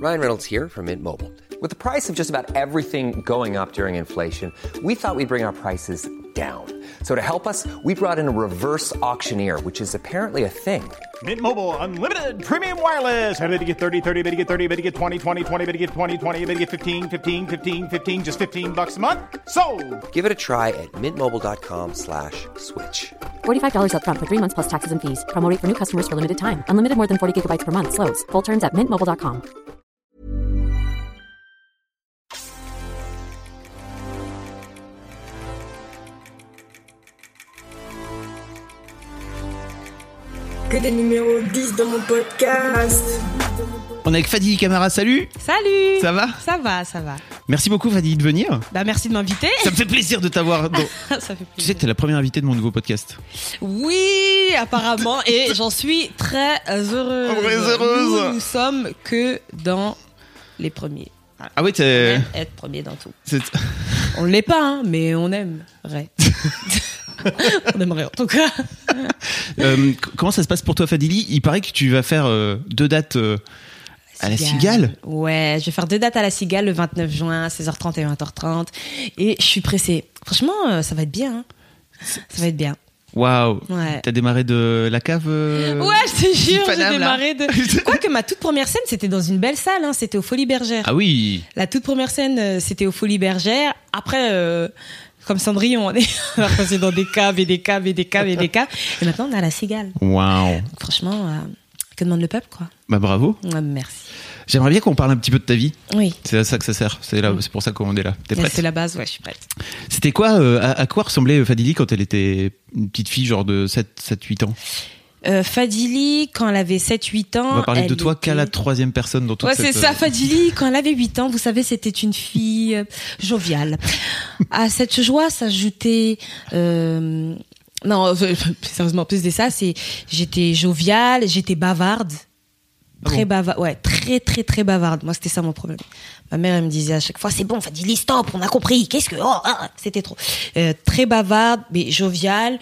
Ryan Reynolds here from Mint Mobile. With the price of just about everything going up during inflation, we thought we'd bring our prices down. So to help us, we brought in a reverse auctioneer, which is apparently a thing. Mint Mobile Unlimited Premium Wireless. How to get 30, 30, bit to get 30, bit to get 20, 20, 20, bit to get 20, 20, bit to get 15, 15, 15, 15, just $15 a month? Sold! Give it a try at mintmobile.com/switch. $45 up front for 3 months plus taxes and fees. Promo rate for new customers for limited time. Unlimited more than 40 gigabytes per month. Slows full terms at mintmobile.com. Que des numéros 10 dans mon podcast. On est avec Fadili Camara, salut. Salut. Ça va ? Ça va, ça va. Merci beaucoup Fadili de venir. Bah merci de m'inviter. Ça me fait plaisir de t'avoir. Ça fait plaisir. Tu sais que t'es la première invitée de mon nouveau podcast. Oui, apparemment, et j'en suis très heureuse. Très heureuse. Nous sommes que dans les premiers. Voilà. Ah oui, On aime être premier dans tout. On l'est pas, hein, mais on aimerait. On aimerait en tout cas. Comment ça se passe pour toi Fadili ? Il paraît que tu vas faire 2 dates à la Cigale. Ouais, je vais faire 2 dates à la Cigale le 29 juin, 16h30 et 20h30. Et je suis pressée. Franchement, ça va être bien. Hein. Ça va être bien. Waouh. Ouais. T'as démarré de la cave Ouais, je te jure, Paname, j'ai démarré de... Quoique ma toute première scène, c'était dans une belle salle, hein, c'était au Folies Bergères. Ah oui. La toute première scène, c'était au Folies Bergères. Après, comme Cendrillon, on est passé dans des caves et des caves et des caves et des caves. Et maintenant, on est à la Cigale. Waouh. Donc, franchement, que demande le peuple, quoi. Bah bravo. Ouais, merci. J'aimerais bien qu'on parle un petit peu de ta vie. Oui. C'est à ça que ça sert. C'est pour ça qu'on est là. T'es prête ? C'est la base, ouais, je suis prête. C'était quoi à quoi ressemblait Fadili quand elle était une petite fille, genre de 7-8 ans ? Fadili, quand elle avait 7-8 ans... On va parler de toi était... qu'à la 3e personne dans toute Ouais, cette... c'est ça, Fadili, quand elle avait 8 ans, vous savez, c'était une fille joviale. À cette joie s'ajoutait... Non, sérieusement, plus de ça, j'étais joviale, j'étais bavarde. Très bavarde, ouais, très bavarde. Moi, c'était ça mon problème. Ma mère, elle me disait à chaque fois, c'est bon, Fadili, stop, on a compris. Qu'est-ce que, c'était trop. Très bavarde, mais joviale.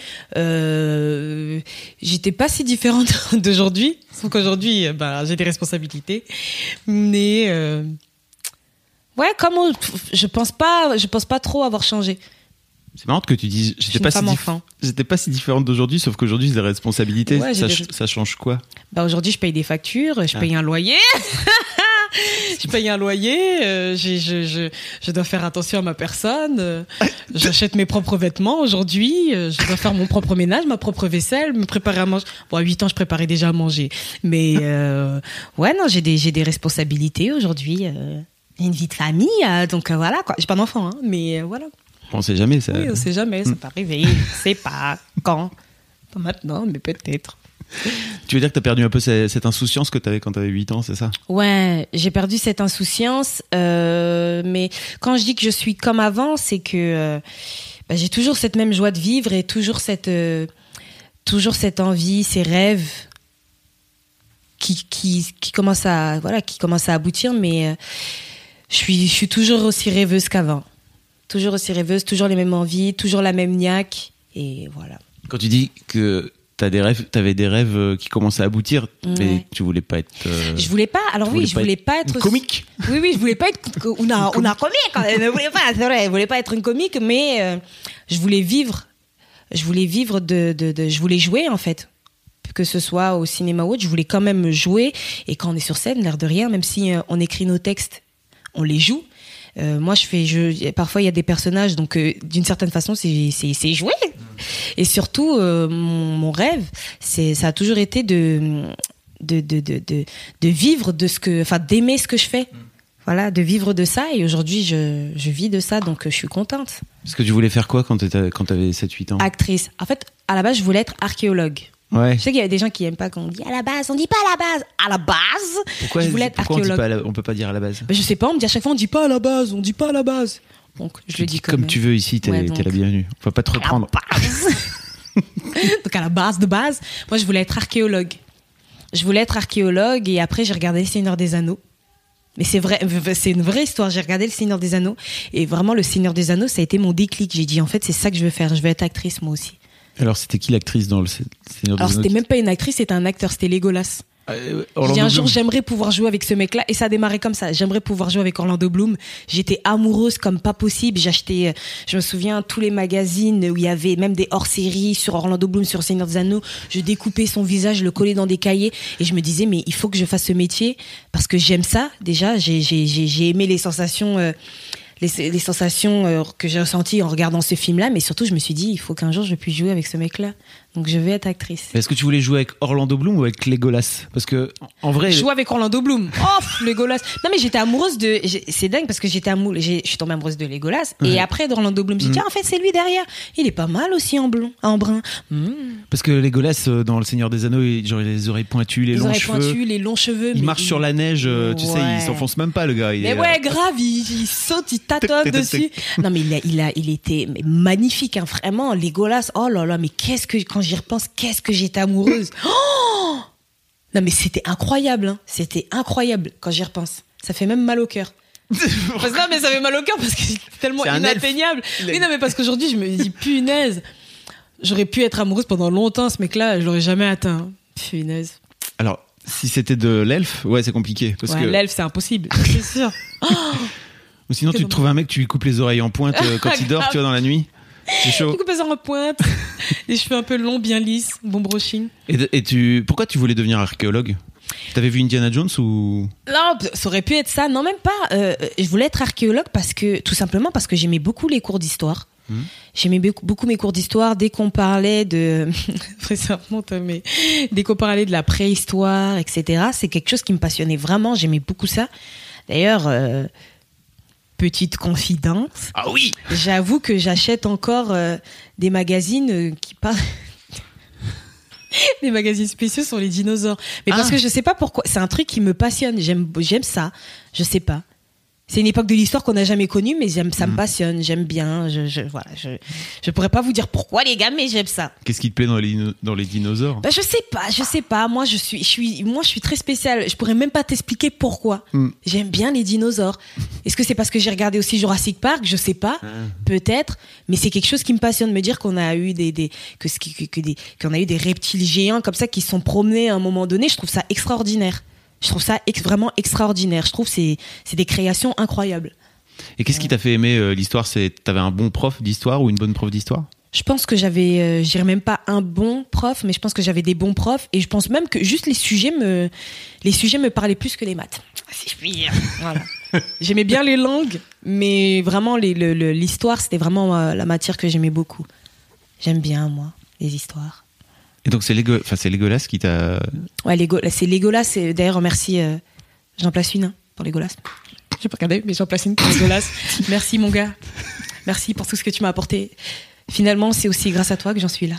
J'étais pas si différente d'aujourd'hui. Sauf qu'aujourd'hui, j'ai des responsabilités. Mais, ouais, je pense pas trop avoir changé. C'est marrant que tu dises j'étais pas si différente d'aujourd'hui, sauf qu'aujourd'hui j'ai des responsabilités. Ouais, ça change quoi ? Aujourd'hui je paye des factures, je paye un loyer. Je paye un loyer, je dois faire attention à ma personne, j'achète mes propres vêtements aujourd'hui, je dois faire mon propre ménage, ma propre vaisselle, me préparer à manger. Bon, à 8 ans je préparais déjà à manger, mais ouais, non, j'ai des responsabilités aujourd'hui, une vie de famille, donc voilà quoi. J'ai pas d'enfant, hein, mais voilà. On sait jamais ça. Oui, on sait jamais, ça peut arriver. On sait pas quand. Pas maintenant, mais peut-être. Tu veux dire que t'as perdu un peu cette insouciance que t'avais quand t'avais 8 ans, c'est ça ? Ouais, j'ai perdu cette insouciance. Mais quand je dis que je suis comme avant, c'est que j'ai toujours cette même joie de vivre et toujours cette envie, ces rêves qui commencent à aboutir. Mais je suis toujours aussi rêveuse qu'avant. Toujours aussi rêveuse, toujours les mêmes envies, toujours la même niaque, et voilà. Quand tu dis que t'avais des rêves qui commençaient à aboutir, mais tu voulais pas être... Je voulais pas, alors oui, je voulais pas être... comique. Oui, je voulais pas être... On a comique, je voulais pas, c'est vrai, je voulais pas être une comique, mais je voulais vivre. Je voulais jouer, en fait. Que ce soit au cinéma ou autre, je voulais quand même jouer, et quand on est sur scène, l'air de rien, même si on écrit nos textes, on les joue. Moi, parfois il y a des personnages, donc d'une certaine façon, c'est jouer. Et surtout, mon rêve, ça a toujours été de vivre d'aimer ce que je fais. Voilà, de vivre de ça. Et aujourd'hui, je vis de ça, donc je suis contente. Parce que tu voulais faire quoi quand t'avais 7-8 ans ? Actrice. En fait, à la base, je voulais être archéologue. Ouais. Je sais qu'il y a des gens qui aiment pas quand on dit à la base. On dit pas à la base. À la base. Pourquoi je voulais être archéologue. On peut pas dire à la base. Je sais pas. On me dit à chaque fois on dit pas à la base. On dit pas à la base. Donc je le dis comme tu veux ici. T'es la bienvenue. On va pas te reprendre. Donc à la base de base, moi je voulais être archéologue. Et après j'ai regardé Le Seigneur des Anneaux. Mais c'est vrai, c'est une vraie histoire. J'ai regardé Le Seigneur des Anneaux et vraiment Le Seigneur des Anneaux, ça a été mon déclic. J'ai dit en fait c'est ça que je veux faire. Je veux être actrice moi aussi. Alors, c'était qui l'actrice dans le Seigneur des Anneaux ? Alors, c'était même pas une actrice, c'était un acteur, c'était Legolas. Orlando J'ai dit un jour, Bloom. j'aimerais pouvoir jouer avec ce mec-là. Et ça a démarré comme ça. J'aimerais pouvoir jouer avec Orlando Bloom. J'étais amoureuse comme pas possible. J'achetais, je me souviens, tous les magazines où il y avait même des hors-séries sur Orlando Bloom, sur Seigneur des Anneaux. Je découpais son visage, je le collais dans des cahiers. Et je me disais, mais il faut que je fasse ce métier parce que j'aime ça. Déjà, j'ai aimé les sensations, les sensations que j'ai ressenties en regardant ce film-là. Mais surtout, je me suis dit, il faut qu'un jour je puisse jouer avec ce mec-là. Donc je vais être actrice. Est-ce que tu voulais jouer avec Orlando Bloom ou avec Legolas? Parce que en vrai, Jouer avec Orlando Bloom. Oh, Legolas. Non, mais j'étais amoureuse de. C'est dingue parce que je suis tombée amoureuse de Legolas. Ouais. Et après, d'Orlando Bloom, j'ai dit, en fait, c'est lui derrière. Il est pas mal aussi en brun. parce que Legolas dans Le Seigneur des Anneaux, genre il a les oreilles pointues, les longs cheveux. les longs cheveux. Il mais marche sur la neige, tu sais, Ouais. il s'enfonce même pas le gars. Il Mais est, ouais, grave, il saute, il tâtonne dessus. Non, mais il était magnifique, hein, vraiment. Legolas, oh là là, mais quand j'y repense, qu'est-ce que j'étais amoureuse. Oh non, mais c'était incroyable, hein. C'était incroyable quand j'y repense. Ça fait même mal au cœur. Non, mais ça fait mal au cœur parce que c'est tellement C'est un inatteignable. Oui, non, mais parce qu'aujourd'hui, je me dis, punaise, j'aurais pu être amoureuse pendant longtemps, ce mec-là, je l'aurais jamais atteint. Punaise. Alors, si c'était de l'elfe, ouais, c'est compliqué. Parce Ouais, que... l'elfe, c'est impossible, c'est sûr. Ou sinon, tu te trouves un mec, tu lui coupes les oreilles en pointe quand il dort, tu vois, dans la nuit. C'est chaud. Du coup, en pointe, les cheveux un peu longs, bien lisses, bon brushing. Pourquoi tu voulais devenir archéologue? T'avais vu Indiana Jones ou? Non, ça aurait pu être ça. Non, même pas. Je voulais être archéologue tout simplement parce que j'aimais beaucoup les cours d'histoire. J'aimais beaucoup mes cours d'histoire. Dès qu'on parlait de, mais dès qu'on parlait de la préhistoire, etc., c'est quelque chose qui me passionnait vraiment. J'aimais beaucoup ça. D'ailleurs, petite confidence. Ah oui. J'avoue que j'achète encore des magazines qui parlent. Des magazines spéciaux sur les dinosaures. Mais parce que je sais pas pourquoi. C'est un truc qui me passionne. J'aime ça. Je sais pas. C'est une époque de l'histoire qu'on n'a jamais connue, mais ça me passionne. J'aime bien. Voilà. Je pourrais pas vous dire pourquoi, les gars, mais j'aime ça. Qu'est-ce qui te plaît dans les dinosaures? Bah, je sais pas. Moi, je suis très spéciale. Je pourrais même pas t'expliquer pourquoi. J'aime bien les dinosaures. Est-ce que c'est parce que j'ai regardé aussi Jurassic Park? Je sais pas. Peut-être. Mais c'est quelque chose qui me passionne. Me dire qu'on a eu qu'on a eu des reptiles géants comme ça qui se sont promenés à un moment donné, je trouve ça extraordinaire. Je trouve ça vraiment extraordinaire. Je trouve que c'est des créations incroyables. Et qu'est-ce qui t'a fait aimer l'histoire? T'avais un bon prof d'histoire ou une bonne prof d'histoire? Je pense que j'avais, je dirais même pas un bon prof, mais je pense que j'avais des bons profs. Et je pense même que juste les sujets me parlaient plus que les maths. Si je puis dire. Voilà. J'aimais bien les langues, mais vraiment l'histoire, c'était vraiment la matière que j'aimais beaucoup. J'aime bien, moi, les histoires. Et donc c'est Legolas qui t'a... Ouais, c'est Legolas. D'ailleurs, remercie. J'en place une pour Legolas. J'ai pas regardé, mais j'en place une pour Legolas. Merci, mon gars. Merci pour tout ce que tu m'as apporté. Finalement, c'est aussi grâce à toi que j'en suis là.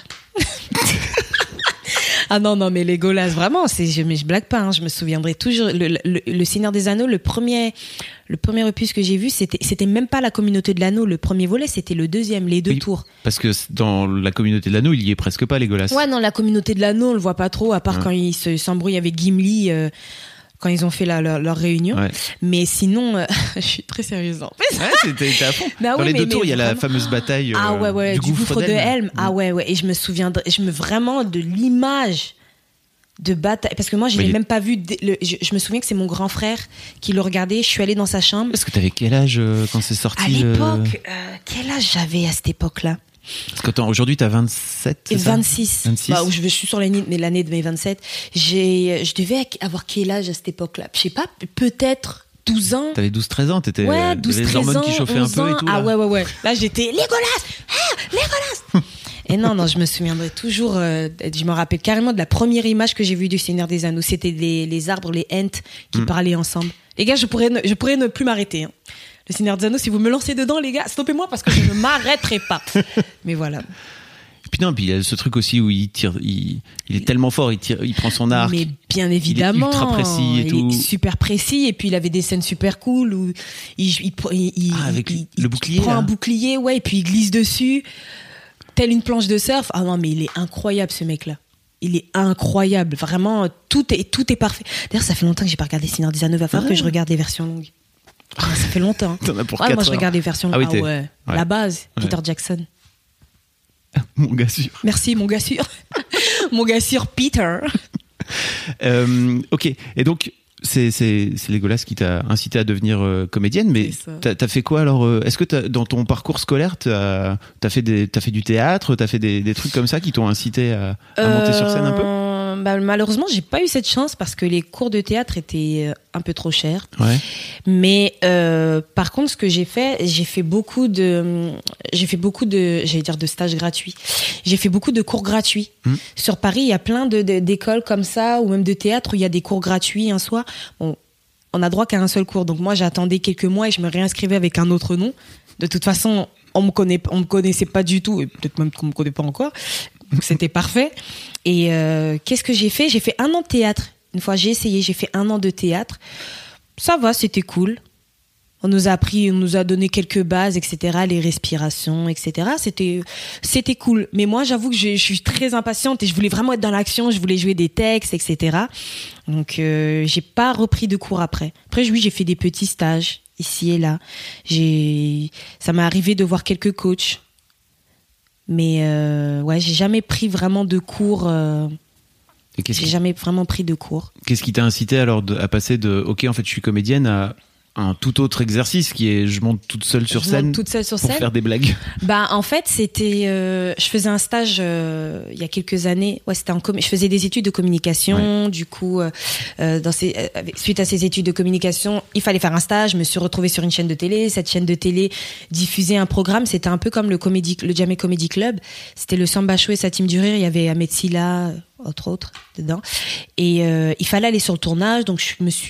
Ah non, mais Legolas, vraiment, je blague pas. Hein, je me souviendrai toujours. Le Seigneur des Anneaux, le premier opus que j'ai vu, c'était même pas la Communauté de l'Anneau. Le premier volet, c'était le deuxième, les deux tours. Parce que dans la Communauté de l'Anneau, il y est presque pas, Legolas. Ouais, non, la Communauté de l'Anneau, on le voit pas trop, à part quand il s'embrouille avec Gimli. Quand ils ont fait leur réunion. Ouais. Mais sinon, je suis très sérieuse. En fait. Ouais, t'es à fond. Bah dans oui, les deux tours, il y a vraiment... la fameuse bataille du gouffre de Helm. Ah ouais. Et je me souviendrai, vraiment de l'image de bataille. Parce que moi, je l'ai même pas vu. Je me souviens que c'est mon grand frère qui le regardait. Je suis allée dans sa chambre. Est-ce que t'avais quel âge quand c'est sorti? À l'époque, quel âge j'avais à cette époque-là? Parce que aujourd'hui, t'as 27, c'est ça? 26. Bah, je suis sur l'année de mes 27. Je devais avoir quel âge à cette époque-là? Je sais pas, peut-être 12 ans. T'avais 12-13 ans, t'étais... Ouais, 12-13 ans. Les hormones qui chauffaient un peu et tout. Ah ouais. Là, j'étais Legolas! Et non, je me souviendrai toujours, je me rappelle carrément de la première image que j'ai vue du Seigneur des Anneaux. C'était les arbres, les ents qui parlaient ensemble. Les gars, je pourrais ne plus m'arrêter. Hein. Le Seigneur des Anneaux, si vous me lancez dedans, les gars, stoppez-moi parce que je ne m'arrêterai pas. Mais voilà. Puis il y a ce truc aussi où il tire, il est tellement fort, il prend son arc. Mais bien évidemment. Il est ultra précis et tout. Il est super précis, et puis il avait des scènes super cool où il le bouclier. Il prend un bouclier, ouais, et puis il glisse dessus, telle une planche de surf. Ah non, mais il est incroyable, ce mec-là. Il est incroyable. Vraiment, tout est parfait. D'ailleurs, ça fait longtemps que j'ai pas regardé Seigneur des Anneaux. Il va falloir que je regarde les versions longues. Ça fait longtemps. T'en as pour 4 moi, je heures. regarde les versions. Ouais. La base, Peter Jackson. Mon gars sûr. Merci, mon gars sûr. Mon gars sûr, Peter. Ok. Et donc, c'est Légolas qui t'a incité à devenir comédienne, mais t'as fait quoi alors Est-ce que dans ton parcours scolaire, t'as fait du théâtre, t'as fait des trucs comme ça qui t'ont incité à monter sur scène un peu? Malheureusement, j'ai pas eu cette chance parce que les cours de théâtre étaient un peu trop chers. Ouais. Mais par contre, ce que j'ai fait beaucoup de, j'allais dire de stages gratuits. J'ai fait beaucoup de cours gratuits. Sur Paris, il y a plein d'écoles comme ça, ou même de théâtre où il y a des cours gratuits un soir. Bon, on a droit qu'à un seul cours. Donc moi, j'attendais quelques mois et je me réinscrivais avec un autre nom. De toute façon, on me connaissait pas du tout, et peut-être même qu'on me connaît pas encore. Donc c'était parfait. Et qu'est-ce que j'ai fait? J'ai fait 1 an de théâtre. Une fois, j'ai essayé, j'ai fait 1 an de théâtre. Ça va, c'était cool. On nous a donné quelques bases, etc., les respirations, etc. C'était cool. Mais moi, j'avoue que je suis très impatiente et je voulais vraiment être dans l'action, je voulais jouer des textes, etc. Donc, j'ai pas repris de cours après. Après, oui, j'ai fait des petits stages ici et là. Ça m'est arrivé de voir quelques coachs. Mais, ouais, j'ai jamais pris vraiment de cours. J'ai jamais vraiment pris de cours. Qu'est-ce qui t'a incité alors à passer de OK, en fait, je suis comédienne à un tout autre exercice qui est je monte toute seule sur scène pour faire des blagues? En fait, c'était je faisais un stage il y a quelques années. Ouais, c'était je faisais des études de communication. Ouais. Du coup, suite à ces études de communication, il fallait faire un stage. Je me suis retrouvée sur une chaîne de télé. Cette chaîne de télé diffusait un programme. C'était un peu comme le Jamie Comedy Club. C'était le Samba Show et sa team du rire. Il y avait Ahmed Silla, entre autres, dedans. Et il fallait aller sur le tournage. Donc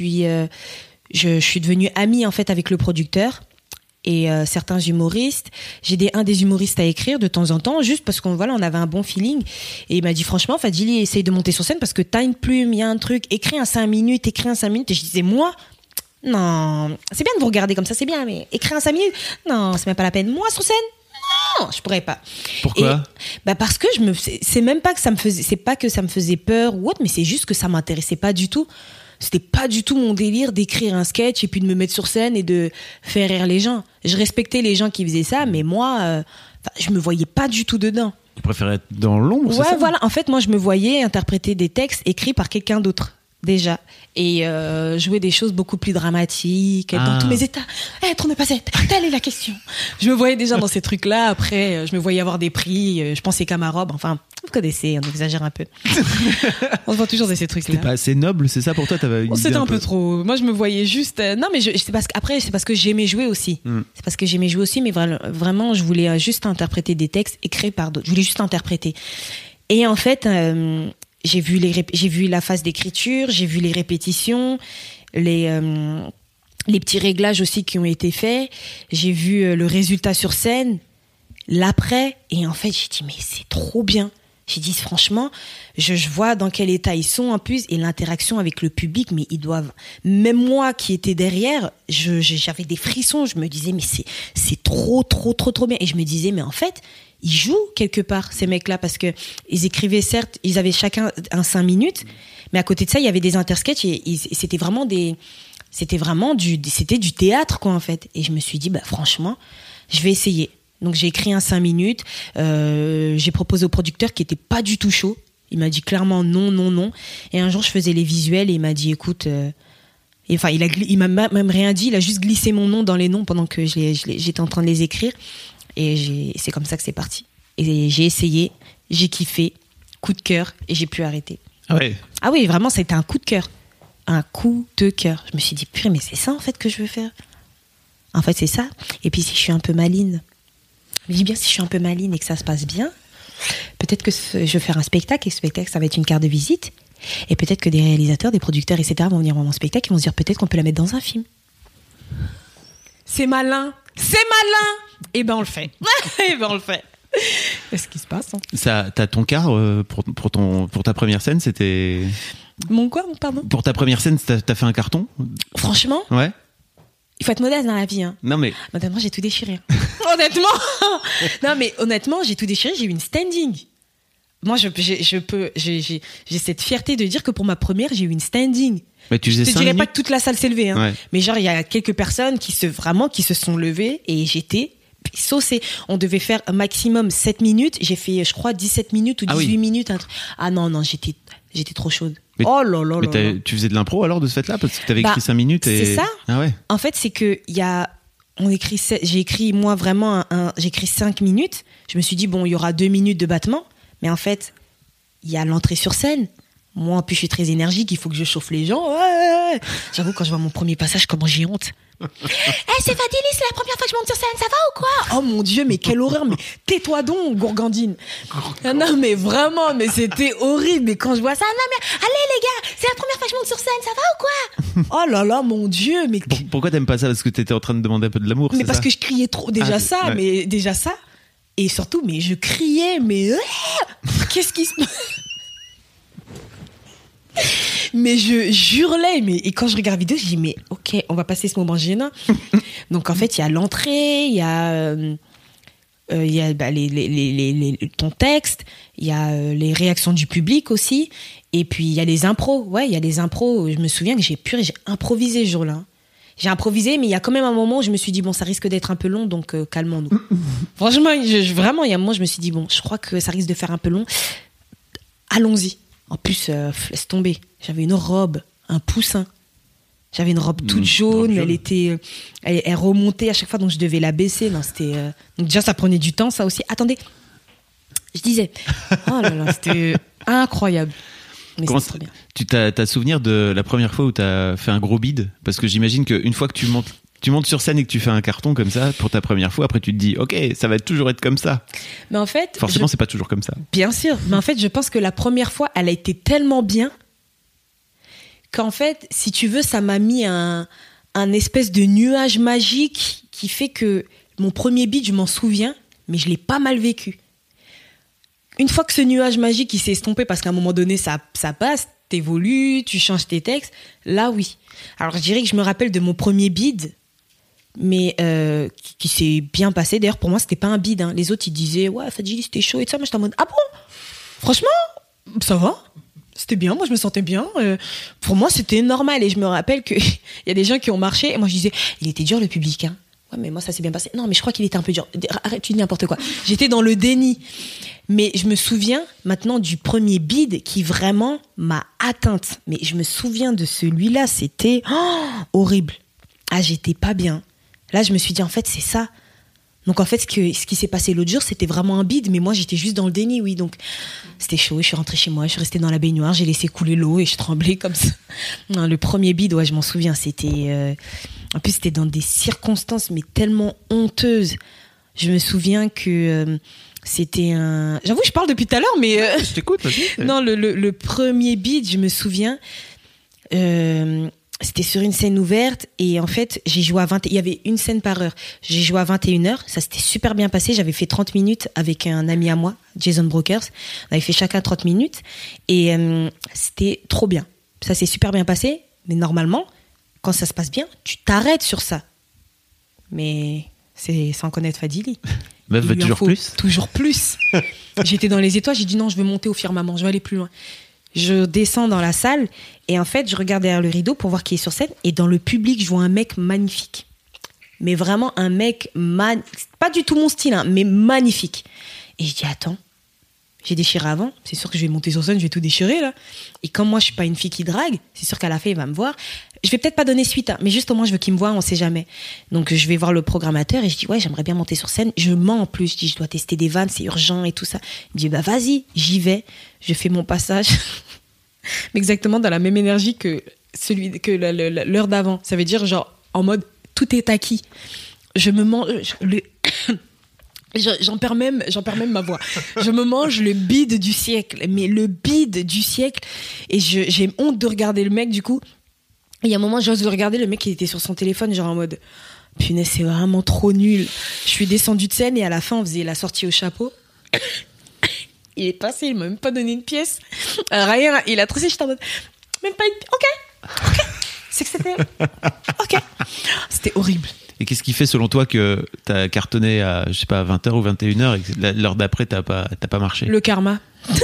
je suis devenue amie en fait avec le producteur et certains humoristes. J'ai un des humoristes à écrire de temps en temps, juste parce qu'on on avait un bon feeling. Et il m'a dit franchement, Fadili, essaye de monter sur scène parce que t'as une plume, il y a un truc, écris un 5 minutes. Et je disais moi, non, c'est bien de vous regarder comme ça, c'est bien, mais écrire un 5 minutes, non, c'est même pas la peine. Moi sur scène, non, je pourrais pas. Pourquoi? Parce que c'est même pas que c'est pas que ça me faisait peur ou autre, mais c'est juste que ça m'intéressait pas du tout. C'était pas du tout mon délire d'écrire un sketch et puis de me mettre sur scène et de faire rire les gens. Je respectais les gens qui faisaient ça, mais moi, je me voyais pas du tout dedans. Tu préférais être dans l'ombre, c'est ça? Ouais, voilà. En fait, moi, je me voyais interpréter des textes écrits par quelqu'un d'autre, déjà. Et jouer des choses beaucoup plus dramatiques, dans tous mes états. Tourne pas cette, telle est la question. Je me voyais déjà dans ces trucs-là. Après, je me voyais avoir des prix. Je pensais qu'à ma robe. Enfin, vous connaissez, on exagère un peu. On se voit toujours dans ces trucs-là. C'était pas assez noble, c'est ça pour toi? C'était un peu trop. Moi, je me voyais juste. Non, mais c'est parce que j'aimais jouer aussi. C'est parce que j'aimais jouer aussi, mais vraiment, je voulais juste interpréter des textes écrits par d'autres. Je voulais juste interpréter. Et en fait, j'ai vu la phase d'écriture, j'ai vu les répétitions, les petits réglages aussi qui ont été faits. J'ai vu le résultat sur scène, l'après, et en fait, j'ai dit mais c'est trop bien. J'ai dit franchement, je vois dans quel état ils sont en plus et l'interaction avec le public, mais ils doivent. Même moi qui étais derrière, j'avais des frissons. Je me disais mais c'est trop bien. Et je me disais mais en fait, ils jouent quelque part ces mecs-là parce que ils écrivaient certes, ils avaient chacun un 5 minutes, mais à côté de ça il y avait des intersketchs et c'était vraiment du théâtre quoi en fait. Et je me suis dit franchement, je vais essayer. Donc j'ai écrit un 5 minutes, j'ai proposé au producteur qui était pas du tout chaud. Il m'a dit clairement non. Et un jour je faisais les visuels et il m'a dit écoute, il m'a même rien dit, il a juste glissé mon nom dans les noms pendant que j'étais en train de les écrire. Et c'est comme ça que c'est parti. Et j'ai essayé, j'ai kiffé, coup de cœur, et j'ai pu arrêter. Ah ouais. Ah oui, vraiment, c'était un coup de cœur. Un coup de cœur. Je me suis dit, purée, mais c'est ça en fait que je veux faire. En fait, c'est ça. Et puis si je suis un peu maline, je me dis bien si je suis un peu maline et que ça se passe bien, peut-être que je vais faire un spectacle, et ce spectacle, ça va être une carte de visite. Et peut-être que des réalisateurs, des producteurs, etc. vont venir voir mon spectacle et vont se dire peut-être qu'on peut la mettre dans un film. C'est malin. Et on le fait. Qu'est-ce qui se passe T'as ton quart pour ta première scène, c'était... Mon quoi, pardon? Pour ta première scène, t'as fait un carton? Franchement? Ouais. Il faut être modeste dans la vie. Hein. Non mais... Honnêtement, j'ai tout déchiré. Honnêtement, j'ai tout déchiré, j'ai eu une standing. Moi, j'ai cette fierté de dire que pour ma première, j'ai eu une standing. Mais tu faisais je te 5 dirais minutes? pas que toute la salle s'est levée, hein. Ouais. Mais genre il y a quelques personnes qui se sont levées et j'étais saucée. On devait faire un maximum 7 minutes, j'ai fait je crois 17 minutes ou 18 minutes. Ah non, j'étais J'étais trop chaude. Mais, tu faisais de l'impro alors de ce fait-là parce que t'avais écrit 5 minutes et... C'est ça. Ah ouais. En fait, c'est que j'ai écrit moi vraiment j'ai écrit 5 minutes. Je me suis dit bon, il y aura 2 minutes de battement, mais en fait, il y a l'entrée sur scène. Moi, en plus, je suis très énergique, il faut que je chauffe les gens. Ouais. J'avoue, quand je vois mon premier passage, comment j'ai honte. C'est Fadili, c'est la première fois que je monte sur scène, ça va ou quoi? Oh mon Dieu, mais quelle horreur, mais tais-toi donc, gourgandine. Non, mais vraiment, mais c'était horrible. Mais quand je vois ça, non, mais allez les gars, c'est la première fois que je monte sur scène, ça va ou quoi? Oh là là, mon Dieu, mais... Pourquoi t'aimes pas ça? Parce que t'étais en train de demander un peu de l'amour, mais parce que je criais trop, déjà ça. Et surtout, mais je criais, mais... Qu'est-ce qui se passe? Mais je hurlais, et quand je regarde la vidéo, je dis mais ok, on va passer ce moment gênant. Donc en fait, il y a l'entrée, il y a ton texte, il y a les réactions du public aussi, et puis il y a les impros. Ouais, il y a les impros. Je me souviens que j'ai improvisé ce jour-là. J'ai improvisé, mais il y a quand même un moment où je me suis dit bon, ça risque d'être un peu long, donc calmons-nous. Franchement, vraiment, il y a un moment, je me suis dit bon, je crois que ça risque de faire un peu long. Allons-y. En plus, laisse tomber. J'avais une robe, un poussin. J'avais une robe toute jaune. Elle remontait à chaque fois, donc je devais la baisser. Non, donc déjà, ça prenait du temps, ça aussi. Attendez, je disais. Oh là là, c'était incroyable. Mais c'est trop bien. Tu t'as souvenir de la première fois où t'as fait un gros bide? Parce que j'imagine qu'une fois que tu montes sur scène et que tu fais un carton comme ça pour ta première fois, après tu te dis ok, ça va toujours être comme ça. Mais en fait, forcément c'est pas toujours comme ça. Bien sûr, mais en fait je pense que la première fois elle a été tellement bien qu'en fait si tu veux ça m'a mis un espèce de nuage magique qui fait que mon premier beat je m'en souviens mais je l'ai pas mal vécu. Une fois que ce nuage magique il s'est estompé parce qu'à un moment donné ça passe, t'évolues, tu changes tes textes, là oui. Alors je dirais que je me rappelle de mon premier bid mais qui s'est bien passé. D'ailleurs pour moi c'était pas un bid hein. Les autres ils disaient ouais Fadili c'était chaud et tout ça, moi j'étais en mode ah bon, franchement ça va, c'était bien, moi je me sentais bien, pour moi c'était normal. Et je me rappelle qu'il y a des gens qui ont marché et moi je disais il était dur le public hein. Ouais mais moi ça s'est bien passé, non mais je crois qu'il était un peu dur, arrête tu dis n'importe quoi. J'étais dans le déni, mais je me souviens maintenant du premier bid qui vraiment m'a atteinte. Mais je me souviens de celui-là, c'était horrible. Ah j'étais pas bien. Là, je me suis dit, en fait, c'est ça. Donc, en fait, ce qui s'est passé l'autre jour, c'était vraiment un bide, mais moi, j'étais juste dans le déni, oui. Donc, c'était chaud. Je suis rentrée chez moi, je suis restée dans la baignoire, j'ai laissé couler l'eau et je tremblais comme ça. Non, le premier bide, ouais, je m'en souviens, c'était... En plus, c'était dans des circonstances, mais tellement honteuses. Je me souviens que c'était un... J'avoue, je parle depuis tout à l'heure, mais... Je t'écoute, vas-y. Non, le premier bide, je me souviens... C'était sur une scène ouverte et en fait, j'ai joué il y avait une scène par heure. J'ai joué à 21h, ça s'était super bien passé. J'avais fait 30 minutes avec un ami à moi, Jason Brokers. On avait fait chacun 30 minutes et c'était trop bien. Ça s'est super bien passé, mais normalement, quand ça se passe bien, tu t'arrêtes sur ça. Mais c'est sans connaître Fadili. Meuf veut toujours plus. Toujours plus. J'étais dans les étoiles, j'ai dit non, je veux monter au firmament, je veux aller plus loin. Je descends dans la salle et en fait, je regarde derrière le rideau pour voir qui est sur scène et dans le public, je vois un mec magnifique. Mais vraiment un mec pas du tout mon style, hein, mais magnifique. Et je dis attends, j'ai déchiré avant, c'est sûr que je vais monter sur scène, je vais tout déchirer là. Et comme moi, je suis pas une fille qui drague, c'est sûr qu'à la fin, il va me voir. Je vais peut-être pas donner suite, hein, mais juste au moins, je veux qu'il me voie, on sait jamais. Donc, je vais voir le programmateur et je dis ouais, j'aimerais bien monter sur scène. Je mens en plus, je dis je dois tester des vannes, c'est urgent et tout ça. Il me dit bah vas-y, j'y vais. Je fais mon passage, mais exactement dans la même énergie que l'heure d'avant. Ça veut dire genre en mode tout est acquis. Je me mange j'en perds même ma voix. Je me mange le bide du siècle, mais le bide du siècle. Et j'ai honte de regarder le mec du coup. Il y a un moment, j'ose regarder le mec qui était sur son téléphone, genre en mode punaise, c'est vraiment trop nul. Je suis descendue de scène et à la fin, on faisait la sortie au chapeau. Il est passé, il m'a même pas donné une pièce. Rien, il a tracé, j'étais en mode même pas une pièce. Ok. C'est que c'était. Ok. C'était horrible. Et qu'est-ce qui fait selon toi que t'as cartonné à, je sais pas, 20h ou 21h et que l'heure d'après t'as pas marché? Le karma.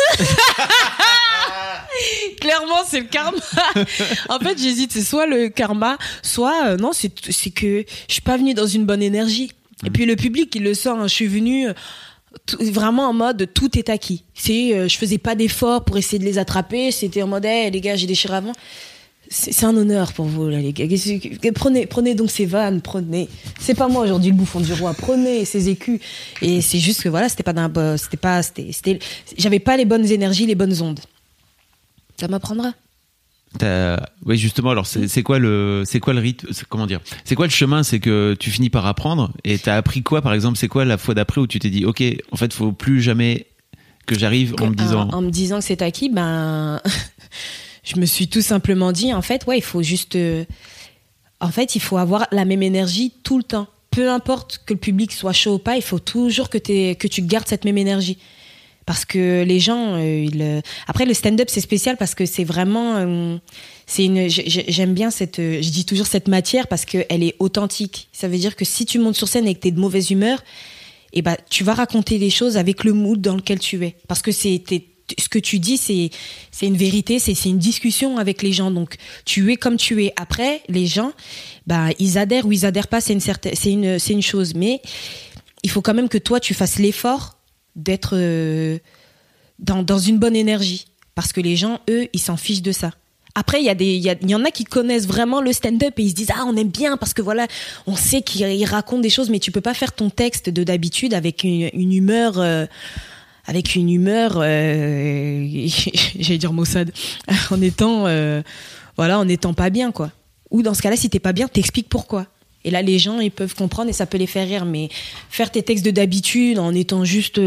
Clairement, c'est le karma. En fait, j'hésite. C'est soit le karma, soit non, c'est que je suis pas venue dans une bonne énergie. Et puis le public, il le sent. Hein, je suis venue vraiment en mode tout est acquis. Je faisais pas d'efforts pour essayer de les attraper. C'était en mode les gars, j'ai déchiré avant. C'est un honneur pour vous là, les gars. Prenez donc ces vannes, prenez. C'est pas moi aujourd'hui le bouffon du roi. Prenez ces écus. Et c'est juste que voilà, j'avais pas les bonnes énergies, les bonnes ondes. Ça m'apprendra. Oui, justement. Alors, c'est quoi le rythme? Comment dire? C'est quoi le chemin? C'est que tu finis par apprendre. Et t'as appris quoi, par exemple? C'est quoi la fois d'après où tu t'es dit, ok, en fait, faut plus jamais que j'arrive en me disant que c'est acquis. Je me suis tout simplement dit, en fait, il faut juste... il faut avoir la même énergie tout le temps. Peu importe que le public soit chaud ou pas, il faut toujours que tu gardes cette même énergie. Parce que les gens... Après, le stand-up, c'est spécial parce que c'est vraiment... j'aime bien je dis toujours cette matière parce qu'elle est authentique. Ça veut dire que si tu montes sur scène et que t'es de mauvaise humeur, tu vas raconter les choses avec le mood dans lequel tu es. Parce que ce que tu dis, c'est une vérité, c'est une discussion avec les gens. Donc, tu es comme tu es. Après, les gens, ils adhèrent ou ils adhèrent pas, c'est une chose. Mais il faut quand même que toi, tu fasses l'effort d'être dans une bonne énergie. Parce que les gens, eux, ils s'en fichent de ça. Après, il y en a qui connaissent vraiment le stand-up et ils se disent on aime bien parce que voilà, on sait qu'ils racontent des choses, mais tu peux pas faire ton texte d'habitude avec une humeur. J'allais dire maussade, en étant pas bien, quoi. Ou dans ce cas-là, si t'es pas bien, t'expliques pourquoi. Et là, les gens, ils peuvent comprendre et ça peut les faire rire. Mais faire tes textes d'habitude en étant juste,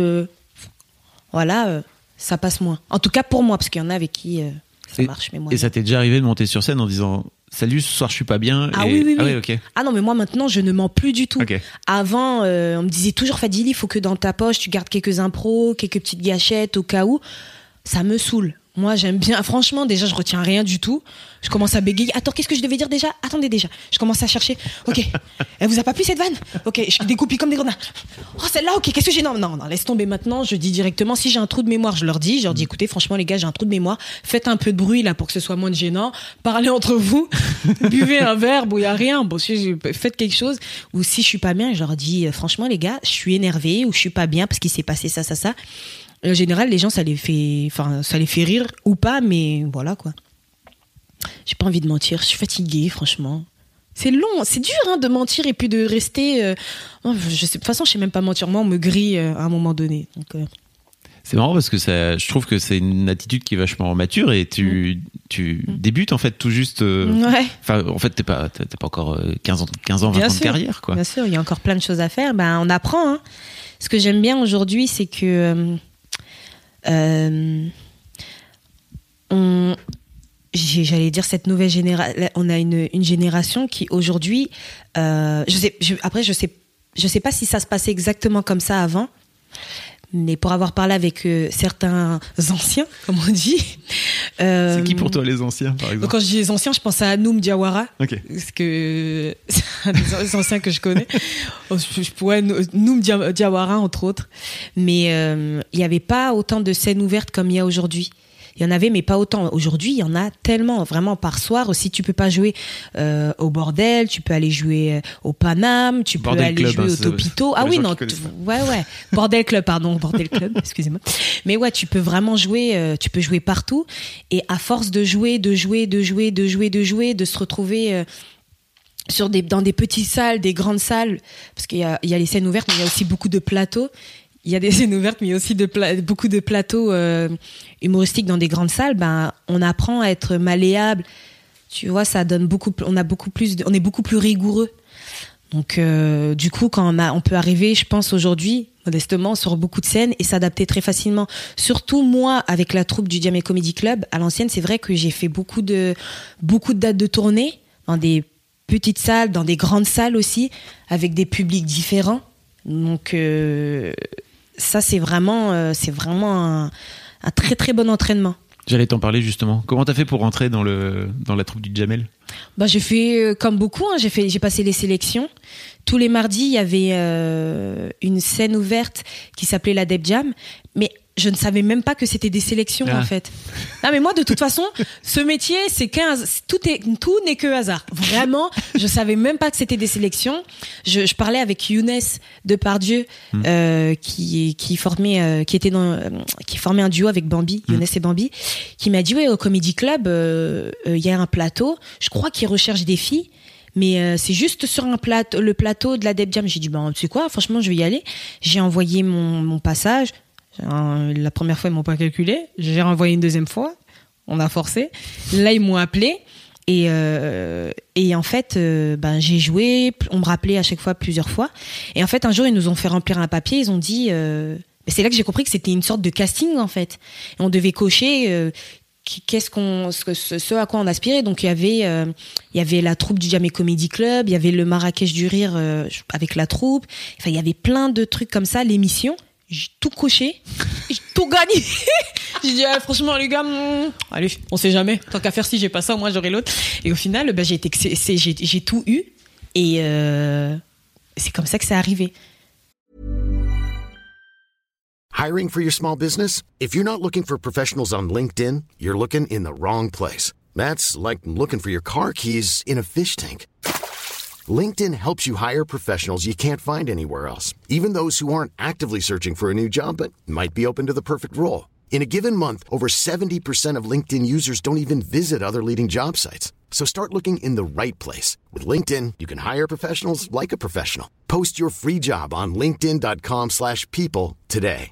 ça passe moins. En tout cas pour moi, parce qu'il y en a avec qui ça marche. Mais moi, et ça t'est déjà arrivé de monter sur scène en disant salut, ce soir je suis pas bien. Oui. Ah oui, ok. Ah non, mais moi maintenant je ne mens plus du tout. Okay. Avant, on me disait toujours Fadili, il faut que dans ta poche tu gardes quelques impros, quelques petites gâchettes au cas où. Ça me saoule. Moi j'aime bien, franchement déjà je retiens rien du tout. Je commence à bégayer. Attends, qu'est-ce que je devais dire déjà? Attendez déjà. Je commence à chercher. Ok. Elle vous a pas plu cette vanne? Ok. Je découpe comme des grenades. Oh celle-là, ok. Qu'est-ce que j'ai? Non, laisse tomber maintenant. Je dis directement. Si j'ai un trou de mémoire, je leur dis écoutez, franchement les gars, j'ai un trou de mémoire. Faites un peu de bruit là pour que ce soit moins gênant. Parlez entre vous. Buvez un verre. Bon, y a rien. Bon, faites quelque chose. Ou si je suis pas bien, je leur dis franchement les gars, je suis énervée ou je suis pas bien parce qu'il s'est passé ça. En général, les gens, ça les fait rire ou pas, mais voilà quoi. J'ai pas envie de mentir, je suis fatiguée, franchement. C'est long, c'est dur de mentir et puis de rester. De toute façon, je sais même pas mentir. Moi, on me grille à un moment donné. Donc, C'est marrant parce que je trouve que c'est une attitude qui est vachement mature et tu débutes en fait tout juste. Ouais. En fait, t'es pas encore 15 ans, 20 ans de carrière, quoi. Bien sûr, il y a encore plein de choses à faire. On apprend. Hein. Ce que j'aime bien aujourd'hui, c'est que j'allais dire cette nouvelle génération, on a une génération qui aujourd'hui, je sais pas si ça se passait exactement comme ça avant, mais pour avoir parlé avec certains anciens, comme on dit. C'est qui pour toi les anciens, par exemple? Donc, quand je dis les anciens, je pense à Anoum Diawara, okay. Parce que c'est un des anciens que je connais. Je pourrais Anoum Diawara entre autres, mais il n'y avait pas autant de scènes ouvertes comme il y a aujourd'hui. Il y en avait, mais pas autant. Aujourd'hui, il y en a tellement, vraiment par soir. Aussi, tu peux pas jouer au Bordel, tu peux aller jouer au Paname, tu peux aller jouer au Topito. Ah oui, non, ouais. Bordel Club, excusez-moi. Mais ouais, tu peux vraiment jouer, tu peux jouer partout. Et à force de jouer, de se retrouver dans des petites salles, des grandes salles, parce qu'il y a les scènes ouvertes, mais il y a aussi beaucoup de plateaux. Il y a des scènes ouvertes, mais il y a aussi beaucoup de plateaux humoristiques dans des grandes salles. On apprend à être malléable. Tu vois, ça donne on est beaucoup plus rigoureux. Donc, du coup, quand on peut arriver, je pense aujourd'hui, modestement, sur beaucoup de scènes et s'adapter très facilement. Surtout moi, avec la troupe du Diamé Comedy Club, à l'ancienne, c'est vrai que j'ai fait beaucoup de dates de tournée dans des petites salles, dans des grandes salles aussi, avec des publics différents. Donc ça c'est vraiment un très très bon entraînement. J'allais t'en parler justement. Comment t'as fait pour rentrer dans la troupe du Jamel? J'ai fait comme beaucoup. J'ai passé les sélections. Tous les mardis, il y avait une scène ouverte qui s'appelait la Deb Jam. Mais je ne savais même pas que c'était des sélections en fait. Non mais moi de toute façon, ce métier tout n'est que hasard. Vraiment, je savais même pas que c'était des sélections. Je parlais avec Younes Depardieu qui formait un duo avec Bambi, Younes et Bambi, qui m'a dit ouais, au Comedy Club il y a un plateau, je crois qu'ils recherchent des filles. Mais c'est juste sur le plateau de la Deb Jam. J'ai dit tu sais quoi, franchement je vais y aller. J'ai envoyé mon passage. La première fois ils m'ont pas calculé. J'ai renvoyé une deuxième fois. On a forcé. Là ils m'ont appelé et en fait j'ai joué. On me rappelait à chaque fois plusieurs fois. Et en fait un jour ils nous ont fait remplir un papier. Ils ont dit. Mais c'est là que j'ai compris que c'était une sorte de casting en fait. Et on devait cocher. Ce à quoi on aspirait. Donc il y avait la troupe du Jamel Comedy Club, il y avait le Marrakech du rire avec la troupe. Enfin il y avait plein de trucs comme ça, l'émission. J'ai tout coché, j'ai tout gagné. J'ai dit franchement les gars, allez, on sait jamais. Tant qu'à faire si j'ai pas ça, moi j'aurai l'autre. Et au final j'ai tout eu et c'est comme ça que c'est arrivé. Hiring for your small business? If you're not looking for professionals on LinkedIn, you're looking in the wrong place. That's like looking for your car keys in a fish tank. LinkedIn helps you hire professionals you can't find anywhere else, even those who aren't actively searching for a new job but might be open to the perfect role. In a given month, over 70% of LinkedIn users don't even visit other leading job sites. So start looking in the right place. With LinkedIn, you can hire professionals like a professional. Post your free job on linkedin.com/people today.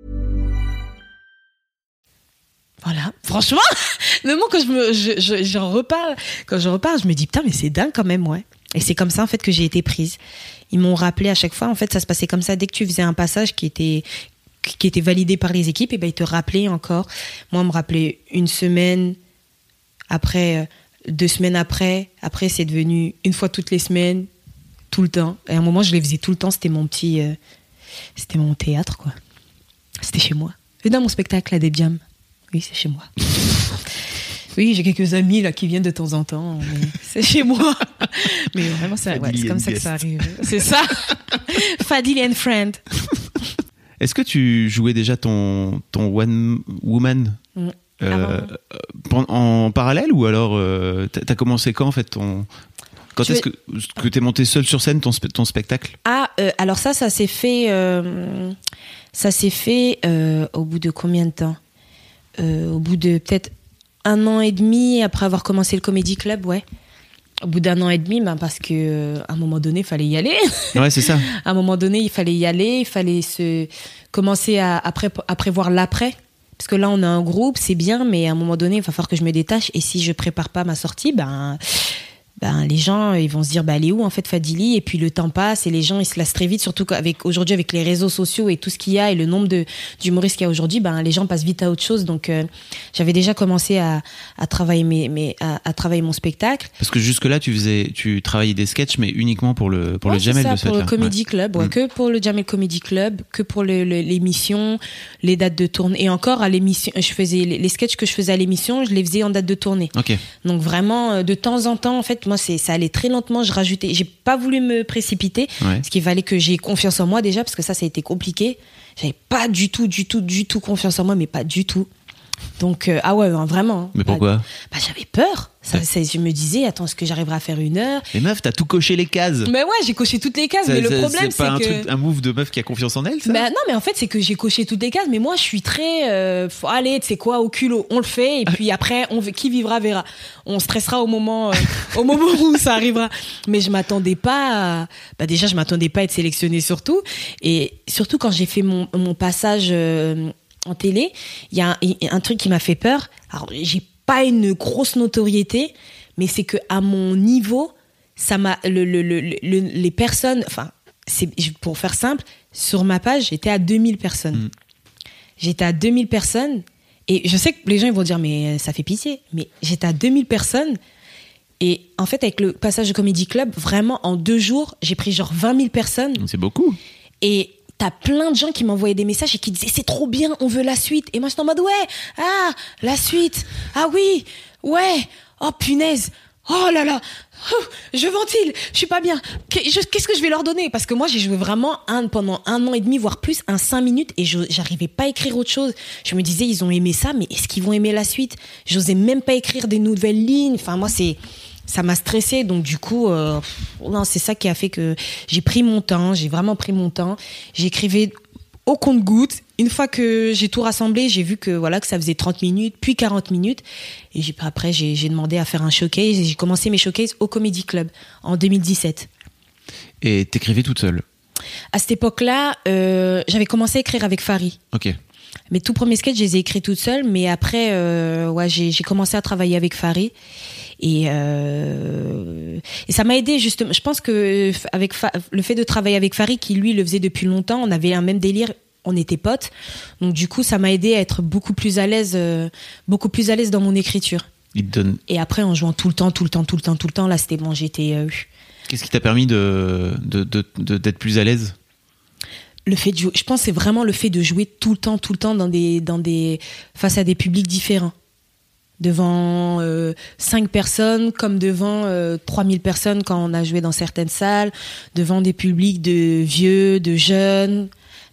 Voilà, franchement, même quand j'en reparle, je me dis putain mais c'est dingue quand même, ouais. Et c'est comme ça en fait que j'ai été prise. Ils m'ont rappelé à chaque fois, en fait ça se passait comme ça, dès que tu faisais un passage qui était validé par les équipes, et ben ils te rappelaient encore. Moi on me rappelait une semaine, après 2 semaines après c'est devenu une fois toutes les semaines, tout le temps. Et à un moment je les faisais tout le temps, c'était mon théâtre quoi. C'était chez moi. Et dans mon spectacle à Deb Jam. Oui, c'est chez moi. Oui, j'ai quelques amis là qui viennent de temps en temps. Mais c'est chez moi. Mais vraiment, c'est comme ça que ça arrive. C'est ça. Fadil and Friend. Est-ce que tu jouais déjà ton One Woman en parallèle ou alors t'as commencé quand en fait Quand est-ce que t'es monté seule sur scène ton spectacle? Alors ça s'est fait au bout de combien de temps? Au bout de peut-être 1 an et demi après avoir commencé le Comedy Club, ouais. Au bout d'1 an et demi, parce que à un moment donné, il fallait y aller. Ouais, c'est ça. À un moment donné, il fallait y aller, il fallait commencer à prévoir l'après. Parce que là, on a un groupe, c'est bien, mais à un moment donné, il va falloir que je me détache. Et si je prépare pas ma sortie, les gens ils vont se dire elle est où en fait Fadili, et puis le temps passe et les gens ils se lassent très vite, surtout aujourd'hui avec les réseaux sociaux et tout ce qu'il y a et le nombre d'humoristes qu'il y a aujourd'hui, les gens passent vite à autre chose. Donc j'avais déjà commencé à travailler à travailler mon spectacle, parce que jusque là tu travaillais des sketchs mais uniquement pour le Jamel de pour le Comedy Club, que pour le Jamel Comedy Club, que pour l'émission, les dates de tournée. Et encore à l'émission, je faisais les sketchs que je faisais à l'émission, je les faisais en date de tournée. Okay. Donc vraiment de temps en temps en fait moi ça allait très lentement, je rajoutais, j'ai pas voulu me précipiter, parce qu'il fallait que j'ai confiance en moi déjà, parce que ça a été compliqué. J'avais pas du tout confiance en moi, mais pas du tout. Donc vraiment. Mais pourquoi? J'avais peur. Je me disais, attends, est-ce que j'arriverai à faire 1 heure? Mais meuf, t'as tout coché les cases. Mais ouais, j'ai coché toutes les cases. Mais le problème, c'est pas un move de meuf qui a confiance en elle, ça? Non, mais en fait, c'est que j'ai coché toutes les cases. Mais moi, je suis très, allez, tu sais quoi, au culot, on le fait. Et puis après, qui vivra verra. On stressera au moment où ça arrivera. Mais je m'attendais pas déjà, je m'attendais pas à être sélectionnée surtout. Et surtout quand j'ai fait mon passage, en télé, il y a un truc qui m'a fait peur. Alors, j'ai pas une grosse notoriété, mais c'est que à mon niveau, ça m'a les personnes, pour faire simple, sur ma page, j'étais à 2000 personnes. J'étais à 2000 personnes et je sais que les gens ils vont dire mais ça fait pitié, mais j'étais à 2000 personnes et en fait avec le passage de Comedy Club, vraiment en 2 jours, j'ai pris genre 20 000 personnes. C'est beaucoup. Et t'as plein de gens qui m'envoyaient des messages et qui disaient c'est trop bien, on veut la suite. Et moi j'étais en mode la suite, ah oui, ouais, oh punaise, oh là là, je ventile, je suis pas bien. Qu'est-ce que je vais leur donner? Parce que moi, j'ai joué vraiment pendant 1 an et demi, voire plus, 5 minutes, et j'arrivais pas à écrire autre chose. Je me disais, ils ont aimé ça, mais est-ce qu'ils vont aimer la suite? J'osais même pas écrire des nouvelles lignes. Enfin, moi, ça m'a stressée. Donc, du coup, non, c'est ça qui a fait que j'ai pris mon temps. J'ai vraiment pris mon temps. J'écrivais au compte-gouttes. Une fois que j'ai tout rassemblé, j'ai vu que ça faisait 30 minutes, puis 40 minutes. Et après, j'ai demandé à faire un showcase. Et j'ai commencé mes showcases au Comedy Club en 2017. Et t'écrivais toute seule? À cette époque-là, j'avais commencé à écrire avec Fari. Ok. Mes tout premiers sketchs, je les ai écrits toute seule. Mais après, j'ai commencé à travailler avec Fari. Et ça m'a aidé, justement. Je pense que avec le fait de travailler avec Fari, qui lui le faisait depuis longtemps, on avait un même délire. On était potes, donc du coup ça m'a aidé à être beaucoup plus à l'aise dans mon écriture. Et après en jouant tout le temps, là c'était bon, j'étais. Qu'est-ce qui t'a permis d'être plus à l'aise? Le fait de jouer, je pense que c'est vraiment le fait de jouer tout le temps face à des publics différents, devant 5 personnes comme devant 3000 personnes quand on a joué dans certaines salles, devant des publics de vieux, de jeunes.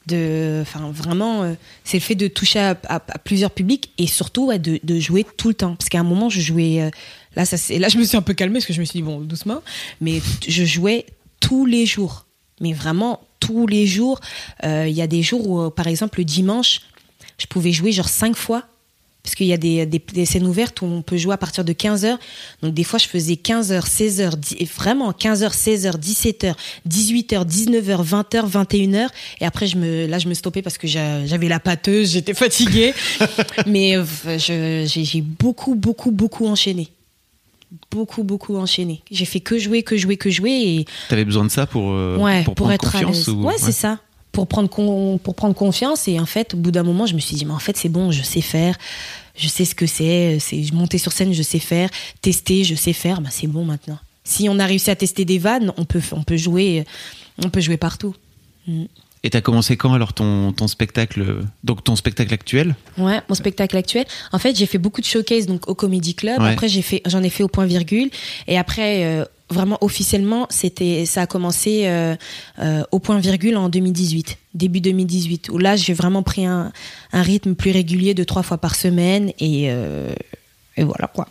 Vraiment, c'est le fait de toucher à plusieurs publics et surtout de jouer tout le temps. Parce qu'à un moment, je jouais. Là, je me suis un peu calmée parce que je me suis dit, bon, doucement. Mais je jouais tous les jours. Mais vraiment, tous les jours. Il y a des jours où, par exemple, le dimanche, je pouvais jouer 5 fois. Parce qu'il y a des scènes ouvertes où on peut jouer à partir de 15h. Donc, des fois, je faisais 15h, 16h, vraiment 15h, 16h, 17h, 18h, 19h, 20h, 21h. Et après, je me stoppais parce que j'avais la pâteuse, j'étais fatiguée. Mais j'ai beaucoup enchaîné. Beaucoup enchaîné. J'ai fait que jouer. Et... T'avais besoin de ça pour prendre être confiance à l'aise. Ouais, c'est ça. Pour prendre confiance. Et en fait, au bout d'un moment, je me suis dit, mais en fait, c'est bon, je sais faire. Je sais ce que c'est monter sur scène, je sais faire. Tester, je sais faire. C'est bon maintenant. Si on a réussi à tester des vannes, on peut jouer partout. Et t'as commencé quand alors ton spectacle, donc ton spectacle actuel? Ouais, mon spectacle actuel. En fait, j'ai fait beaucoup de showcases donc au Comedy Club. Ouais. Après, j'en ai fait au Point Virgule. Et après, vraiment officiellement, ça a commencé au Point Virgule en 2018, début 2018. Où là, j'ai vraiment pris un rythme plus régulier de 3 fois par semaine et voilà quoi.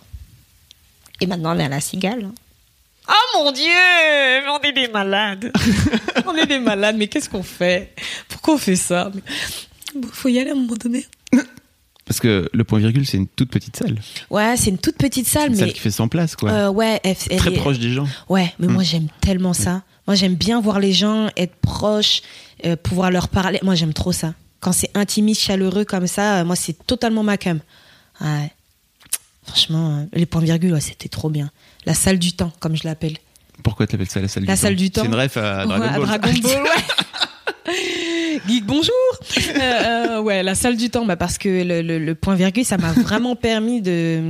Et maintenant, on est à la Cigale. Oh mon Dieu, on est des malades. On est des malades, mais qu'est-ce qu'on fait? Pourquoi on fait ça? Faut y aller à un moment donné. Parce que le Point Virgule, c'est une toute petite salle. Ouais, c'est une toute petite salle. Salle qui fait 100 places, quoi. Ouais. Très proche des gens. Ouais, mais moi, j'aime tellement ça. Moi, j'aime bien voir les gens, être proche, pouvoir leur parler. Moi, j'aime trop ça. Quand c'est intimiste, chaleureux comme ça, moi, c'est totalement ma cam. Ouais. Franchement, les Points Virgule, ouais, c'était trop bien. La salle du temps, comme je l'appelle. Pourquoi tu appelles ça la salle du temps? La salle du temps. C'est une ref à Dragon Ball. Dragon Ball, ouais. Geek, bonjour. Ouais, la salle du temps, parce que le Point Virgule, ça m'a vraiment permis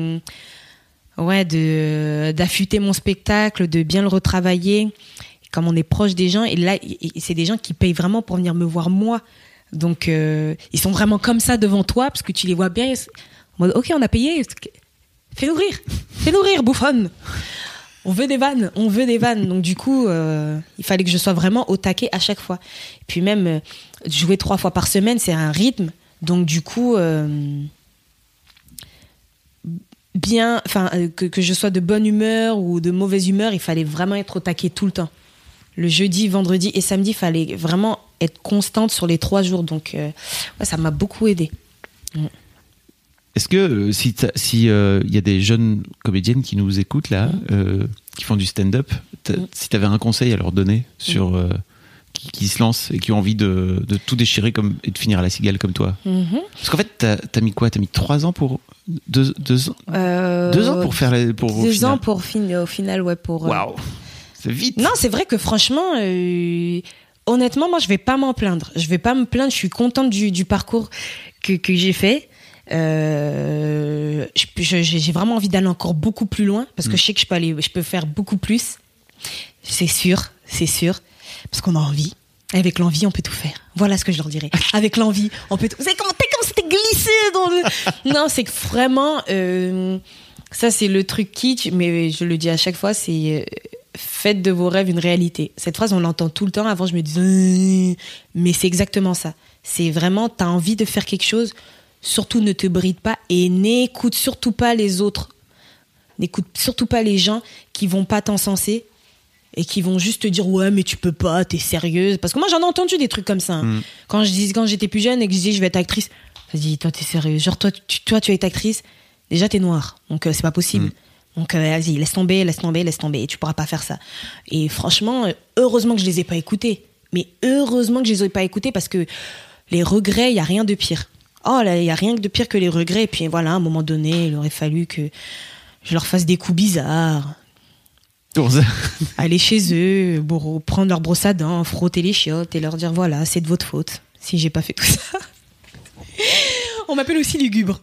d'affûter mon spectacle, de bien le retravailler. Comme on est proche des gens, et là, c'est des gens qui payent vraiment pour venir me voir moi. Donc, ils sont vraiment comme ça devant toi, parce que tu les vois bien. En mode, ok, on a payé. Fais-nous rire, bouffonne. On veut des vannes. Donc du coup, il fallait que je sois vraiment au taquet à chaque fois. Et puis même, jouer 3 fois par semaine, c'est un rythme. Donc du coup, que je sois de bonne humeur ou de mauvaise humeur, il fallait vraiment être au taquet tout le temps. Le jeudi, vendredi et samedi, il fallait vraiment être constante sur les 3 jours. Donc ça m'a beaucoup aidée. Est-ce que si y a des jeunes comédiennes qui nous écoutent là, qui font du stand-up, si tu avais un conseil à leur donner sur qui se lancent et qui ont envie de tout déchirer et de finir à la Cigale comme toi? Parce qu'en fait, t'as mis quoi? T'as mis 3 ans pour 2 ans pour faire 2 ans pour finir au final, ouais. Waouh, c'est vite. Non, c'est vrai que franchement, honnêtement, moi, je vais pas m'en plaindre. Je vais pas me plaindre. Je suis contente du parcours que j'ai fait. J'ai vraiment envie d'aller encore beaucoup plus loin parce que je sais que je peux faire beaucoup plus. C'est sûr, parce qu'on a envie. Avec l'envie, on peut tout faire. Voilà ce que je leur dirais. Avec l'envie, on peut tout. Vous savez comment c'était glissé dans le. Non, c'est que vraiment, Ça, c'est le truc kitsch, mais je le dis à chaque fois, c'est faites de vos rêves une réalité. Cette phrase, on l'entend tout le temps. Avant, je me disais, mais c'est exactement ça. C'est vraiment, t'as envie de faire quelque chose, surtout ne te bride pas et n'écoute surtout pas les autres. N'écoute surtout pas les gens qui vont pas t'encenser et qui vont juste te dire ouais mais tu peux pas, t'es sérieuse. Parce que moi j'en ai entendu des trucs comme ça. Hein. Quand j'étais plus jeune et que je disais je vais être actrice, vas-y toi t'es sérieuse. Genre toi tu vas être actrice, déjà t'es noire, donc c'est pas possible. Donc vas-y laisse tomber, et tu pourras pas faire ça. Et franchement, heureusement que je les ai pas écoutés. Mais heureusement que je les ai pas écoutés parce que les regrets, il y a rien de pire. Oh là, il y a rien de pire que les regrets. Et puis voilà, à un moment donné, il aurait fallu que je leur fasse des coups bizarres. Aller chez eux, prendre leur brosse à dents, frotter les chiottes et leur dire voilà, c'est de votre faute si j'ai pas fait tout ça. On m'appelle aussi lugubre.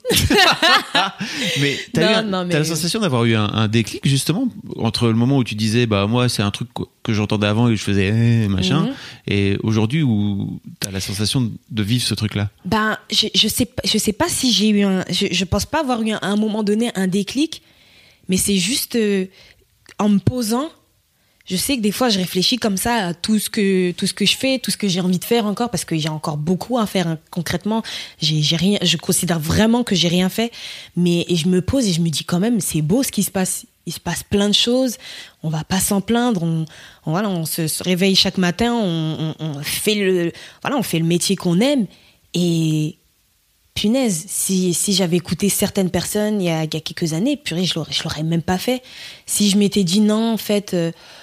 Mais t'as la sensation d'avoir eu un déclic justement entre le moment où tu disais bah moi c'est un truc que j'entendais avant et je faisais machin et aujourd'hui où t'as la sensation de vivre ce truc là. Ben je sais pas si j'ai eu je pense pas avoir eu à un moment donné un déclic, mais c'est juste en me posant. Je sais que des fois, je réfléchis comme ça à tout ce que je fais, tout ce que j'ai envie de faire encore, parce que j'ai encore beaucoup à faire. Hein. Concrètement, j'ai rien. Je considère vraiment que j'ai rien fait, et je me pose et je me dis quand même, c'est beau ce qui se passe. Il se passe plein de choses. On va pas s'en plaindre. On se réveille chaque matin. On fait le métier qu'on aime. Et punaise, si j'avais écouté certaines personnes il y a quelques années, purée, je l'aurais même pas fait. Si je m'étais dit non, en fait.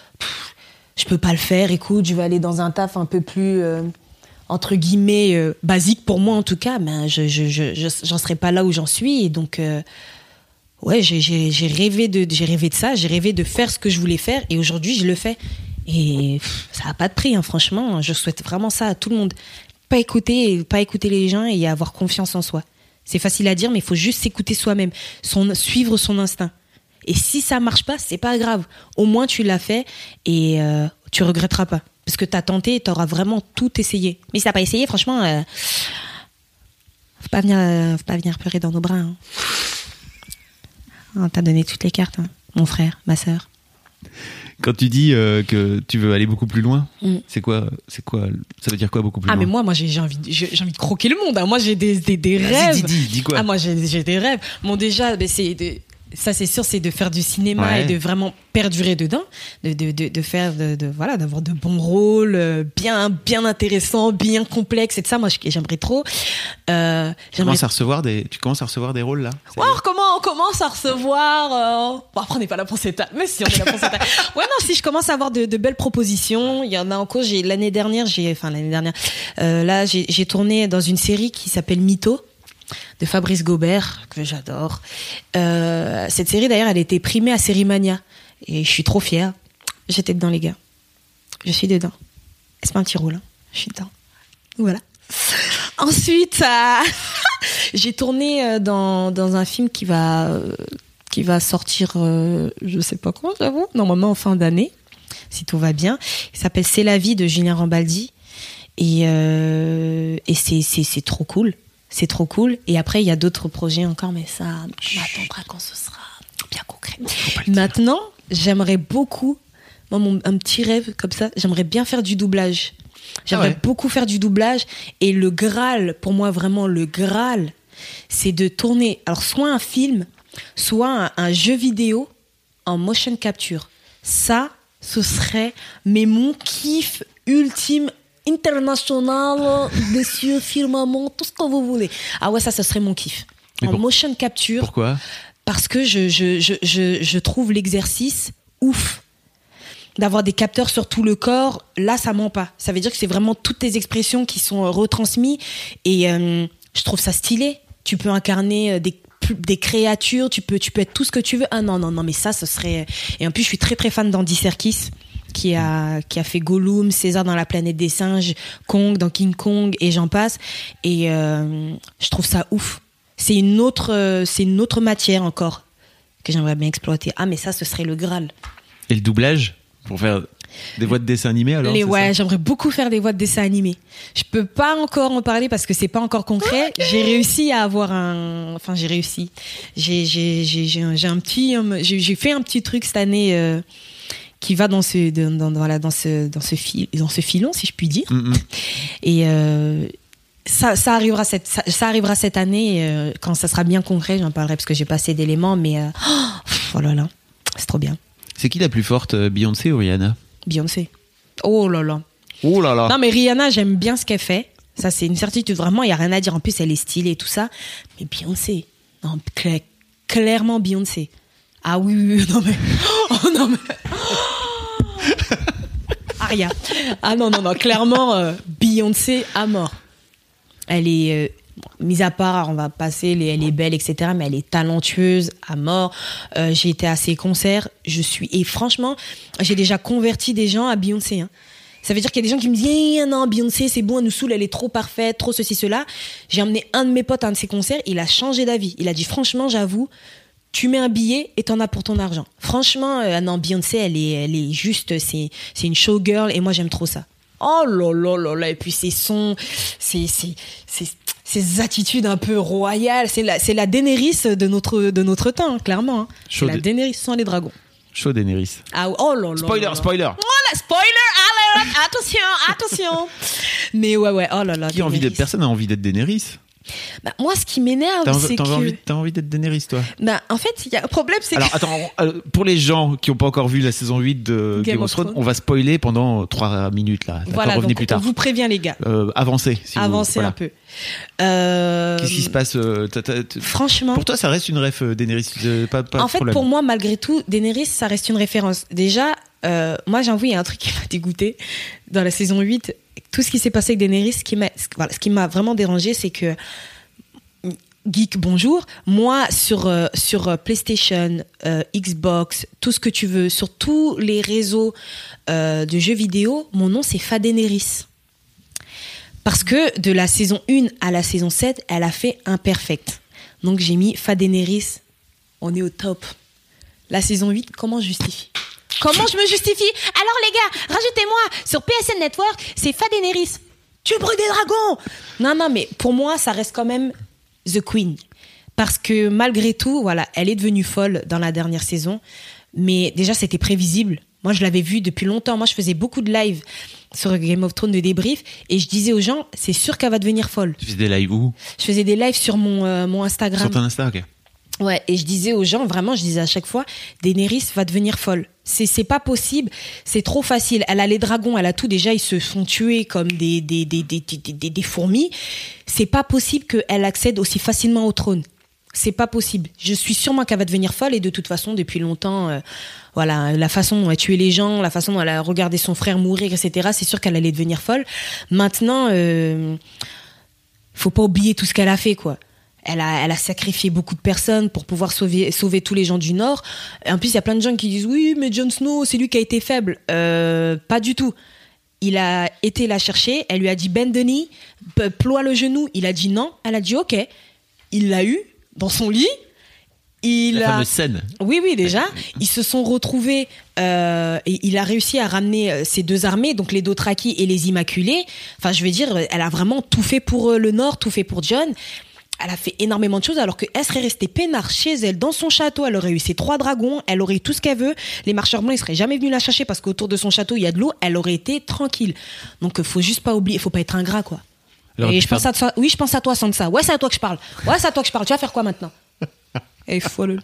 Je peux pas le faire, écoute, je vais aller dans un taf un peu plus entre guillemets basique pour moi en tout cas, ben j'en serais pas là où j'en suis. Et donc ouais, j'ai rêvé de ça, j'ai rêvé de faire ce que je voulais faire et aujourd'hui je le fais et ça a pas de prix hein, franchement, je souhaite vraiment ça à tout le monde. Pas écouter les gens et avoir confiance en soi. C'est facile à dire mais il faut juste s'écouter soi-même, suivre son instinct. Et si ça marche pas, c'est pas grave. Au moins, tu l'as fait et tu regretteras pas. Parce que t'as tenté et t'auras vraiment tout essayé. Mais si t'as pas essayé, franchement, faut pas venir pleurer dans nos bras. Hein. On t'a donné toutes les cartes, hein. Mon frère, ma sœur. Quand tu dis que tu veux aller beaucoup plus loin, c'est quoi ça veut dire quoi beaucoup plus loin? Ah mais moi j'ai envie de croquer le monde. Hein. Moi j'ai des rêves. Dis quoi? Ah moi j'ai des rêves. Bon déjà, ça c'est sûr, c'est de faire du cinéma et de vraiment perdurer dedans, de faire voilà, d'avoir de bons rôles bien intéressants, bien complexes et de ça moi j'aimerais trop. Tu commences à recevoir des rôles là. Ouais, on commence à recevoir bon, après on n'est pas là pour cette mais si on est là pour cette ouais non, si je commence à avoir de belles propositions, il y en a en cours. L'année dernière là j'ai tourné dans une série qui s'appelle Mytho de Fabrice Gobert, que j'adore. Cette série, d'ailleurs, elle a été primée à Sérimania. Et je suis trop fière. J'étais dedans, les gars. Je suis dedans. C'est pas un petit rôle, hein. Je suis dedans. Voilà. Ensuite, j'ai tourné dans un film qui va sortir, je sais pas quand, j'avoue, normalement en fin d'année, si tout va bien. Il s'appelle C'est la vie de Julien Rambaldi. Et c'est trop cool. C'est trop cool. Et après, il y a d'autres projets encore, mais ça, on attendra quand ce sera bien concret. Maintenant, j'aimerais beaucoup, moi, un petit rêve comme ça, j'aimerais bien faire du doublage. J'aimerais beaucoup faire du doublage. Et le Graal, pour moi, vraiment, le Graal, c'est de tourner, alors soit un film, soit un jeu vidéo en motion capture. Ça, ce serait, mais mon kiff ultime international, messieurs, firmament, tout ce que vous voulez. Ah ouais, ça serait mon kiff. En motion capture. Pourquoi ? Parce que je trouve l'exercice ouf. D'avoir des capteurs sur tout le corps, là, ça ment pas. Ça veut dire que c'est vraiment toutes tes expressions qui sont retransmises. Et je trouve ça stylé. Tu peux incarner des créatures, tu peux être tout ce que tu veux. Ah non, mais ça, ce serait... Et en plus, je suis très, très fan d'Andy Serkis, qui a fait Gollum, César dans la planète des singes, Kong dans King Kong et j'en passe. Et je trouve ça ouf. C'est une autre matière encore que j'aimerais bien exploiter. Ah mais ça, ce serait le Graal. Et le doublage pour faire Des voix de dessins animés alors? Ouais, j'aimerais beaucoup faire des voix de dessins animés. Je peux pas encore en parler parce que c'est pas encore concret. Okay. J'ai réussi à avoir j'ai fait un petit truc cette année qui va dans ce filon, si je puis dire. Et ça arrivera cette année quand ça sera bien concret. J'en parlerai parce que j'ai pas assez d'éléments, mais oh là là, c'est trop bien. C'est qui la plus forte, Beyoncé ou Rihanna? Beyoncé. Oh là là. Oh là là. Non mais Rihanna, j'aime bien ce qu'elle fait. Ça c'est une certitude, vraiment, il y a rien à dire. En plus, elle est stylée et tout ça. Mais Beyoncé, non, clairement Beyoncé. Ah oui, non mais Aria. Ah non, clairement Beyoncé à mort. Elle est mise à part, on va passer, elle est belle, etc. Mais elle est talentueuse à mort. J'ai été à ses concerts. Et franchement, j'ai déjà converti des gens à Beyoncé. Hein. Ça veut dire qu'il y a des gens qui me disent non, Beyoncé, c'est bon, elle nous saoule, elle est trop parfaite, trop ceci, cela. J'ai emmené un de mes potes à un de ses concerts. Il a changé d'avis. Il a dit franchement, j'avoue, tu mets un billet et t'en as pour ton argent. Franchement, non, Beyoncé, elle est juste, c'est une showgirl et moi, j'aime trop ça. Oh là là là là, et puis ses sons, ses attitudes un peu royales, c'est la Daenerys de notre temps, hein, clairement. Hein. C'est la Daenerys sans les dragons. Chaud Daenerys. Ah, oh là là. Spoiler. Oh là, spoiler alert, attention. Mais ouais, oh là là. Personne n'a envie d'être Daenerys. Bah, moi, ce qui m'énerve, c'est que... T'as envie d'être Daenerys, toi? Bah, en fait, il y a un problème, c'est Alors, attends, pour les gens qui n'ont pas encore vu la saison 8 de Game of Thrones, on va spoiler pendant 3 minutes, là. Voilà, revenez plus tard. On vous prévient, les gars. Avancez. Avancez un peu. Qu'est-ce qui se passe Franchement... Pour toi, ça reste une ref, Daenerys, pas en fait, pour moi, malgré tout, Daenerys, ça reste une référence. Déjà, moi, j'avoue, il y a un truc qui m'a dégoûté dans la saison 8. Tout ce qui s'est passé avec Daenerys, ce qui m'a vraiment dérangé, c'est que Geek, bonjour. Moi, sur PlayStation, Xbox, tout ce que tu veux, sur tous les réseaux de jeux vidéo, mon nom, c'est Fadeneris. Parce que de la saison 1 à la saison 7, elle a fait imperfect. Donc, j'ai mis Fadeneris. On est au top. La saison 8, comment je justifie? Comment je me justifie? Alors, les gars, rajoutez-moi sur PSN Network, c'est Fadeneris. Tu brûles des dragons! Non, mais pour moi, ça reste quand même The Queen. Parce que malgré tout, voilà, elle est devenue folle dans la dernière saison. Mais déjà, c'était prévisible. Moi, je l'avais vu depuis longtemps. Moi, je faisais beaucoup de lives sur Game of Thrones, de débrief. Et je disais aux gens, c'est sûr qu'elle va devenir folle. Tu faisais des lives où? Je faisais des lives sur mon Instagram. Sur ton Insta, ok. Ouais, et je disais aux gens, vraiment, je disais à chaque fois, Daenerys va devenir folle. C'est pas possible, c'est trop facile. Elle a les dragons, elle a tout. Déjà, ils se font tuer comme des fourmis. C'est pas possible qu'elle accède aussi facilement au trône. C'est pas possible. Je suis sûrement qu'elle va devenir folle et de toute façon, depuis longtemps, voilà, la façon dont elle a tué les gens, la façon dont elle a regardé son frère mourir, etc., c'est sûr qu'elle allait devenir folle. Maintenant, faut pas oublier tout ce qu'elle a fait, quoi. Elle a sacrifié beaucoup de personnes pour pouvoir sauver tous les gens du Nord. En plus, il y a plein de gens qui disent oui, mais Jon Snow, c'est lui qui a été faible. Pas du tout. Il a été la chercher. Elle lui a dit bend the knee, ploie le genou. Il a dit non. Elle a dit ok. Il l'a eu dans son lit. La fameuse scène. Oui, déjà. Ils se sont retrouvés et il a réussi à ramener ses deux armées, donc les Dothraki et les Immaculés. Enfin, je veux dire, elle a vraiment tout fait pour le Nord, tout fait pour Jon. Elle a fait énormément de choses alors qu'elle serait restée peinard chez elle, dans son château. Elle aurait eu ses 3 dragons, elle aurait eu tout ce qu'elle veut. Les marcheurs blancs, ils seraient jamais venus la chercher parce qu'autour de son château, il y a de l'eau. Elle aurait été tranquille. Donc, faut juste pas oublier, faut pas être ingrat, quoi. Et je pense à toi. Oui, je pense à toi, Sansa. Ouais, c'est à toi que je parle. Tu vas faire quoi maintenant? Et folle.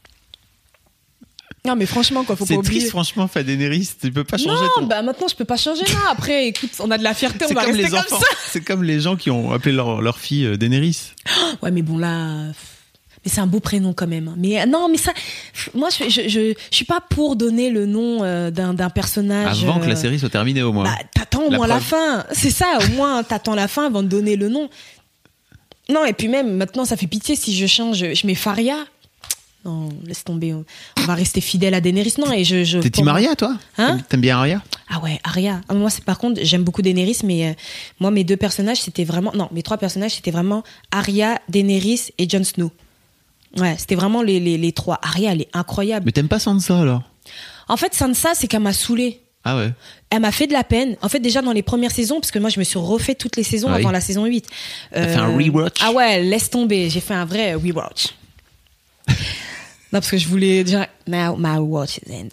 Non, mais franchement, quoi, faut pas oublier. C'est triste, franchement, Daenerys, tu peux pas changer. Non, maintenant, je peux pas changer. Non, après, écoute, on a de la fierté, on va rester comme ça. C'est comme les gens qui ont appelé leur fille Daenerys. Ouais, mais bon, là... Mais c'est un beau prénom quand même. Mais non, mais ça... Moi, je suis pas pour donner le nom d'un personnage... Avant que la série soit terminée, au moins. Bah, t'attends au moins la fin. C'est ça, au moins, t'attends la fin avant de donner le nom. Non, et puis même, maintenant, ça fait pitié si je change... Je mets Faria... Non, laisse tomber. On va rester fidèle à Daenerys. Non, et T'es team Arya, toi? Hein? T'aimes bien Arya? Ah ouais, Arya. Moi, par contre, j'aime beaucoup Daenerys, mais moi, mes 2 personnages, c'était vraiment... Non, mes 3 personnages, c'était vraiment Arya, Daenerys et Jon Snow. Ouais, c'était vraiment les 3. Arya, elle est incroyable. Mais t'aimes pas Sansa, alors? En fait, Sansa, c'est qu'elle m'a saoulée. Ah ouais. Elle m'a fait de la peine. En fait, déjà dans les premières saisons, parce que moi je me suis refait toutes les saisons avant la saison 8. T'as fait un rewatch? Ah ouais, laisse tomber. J'ai fait un vrai rewatch. Non, parce que je voulais dire now my watch is end.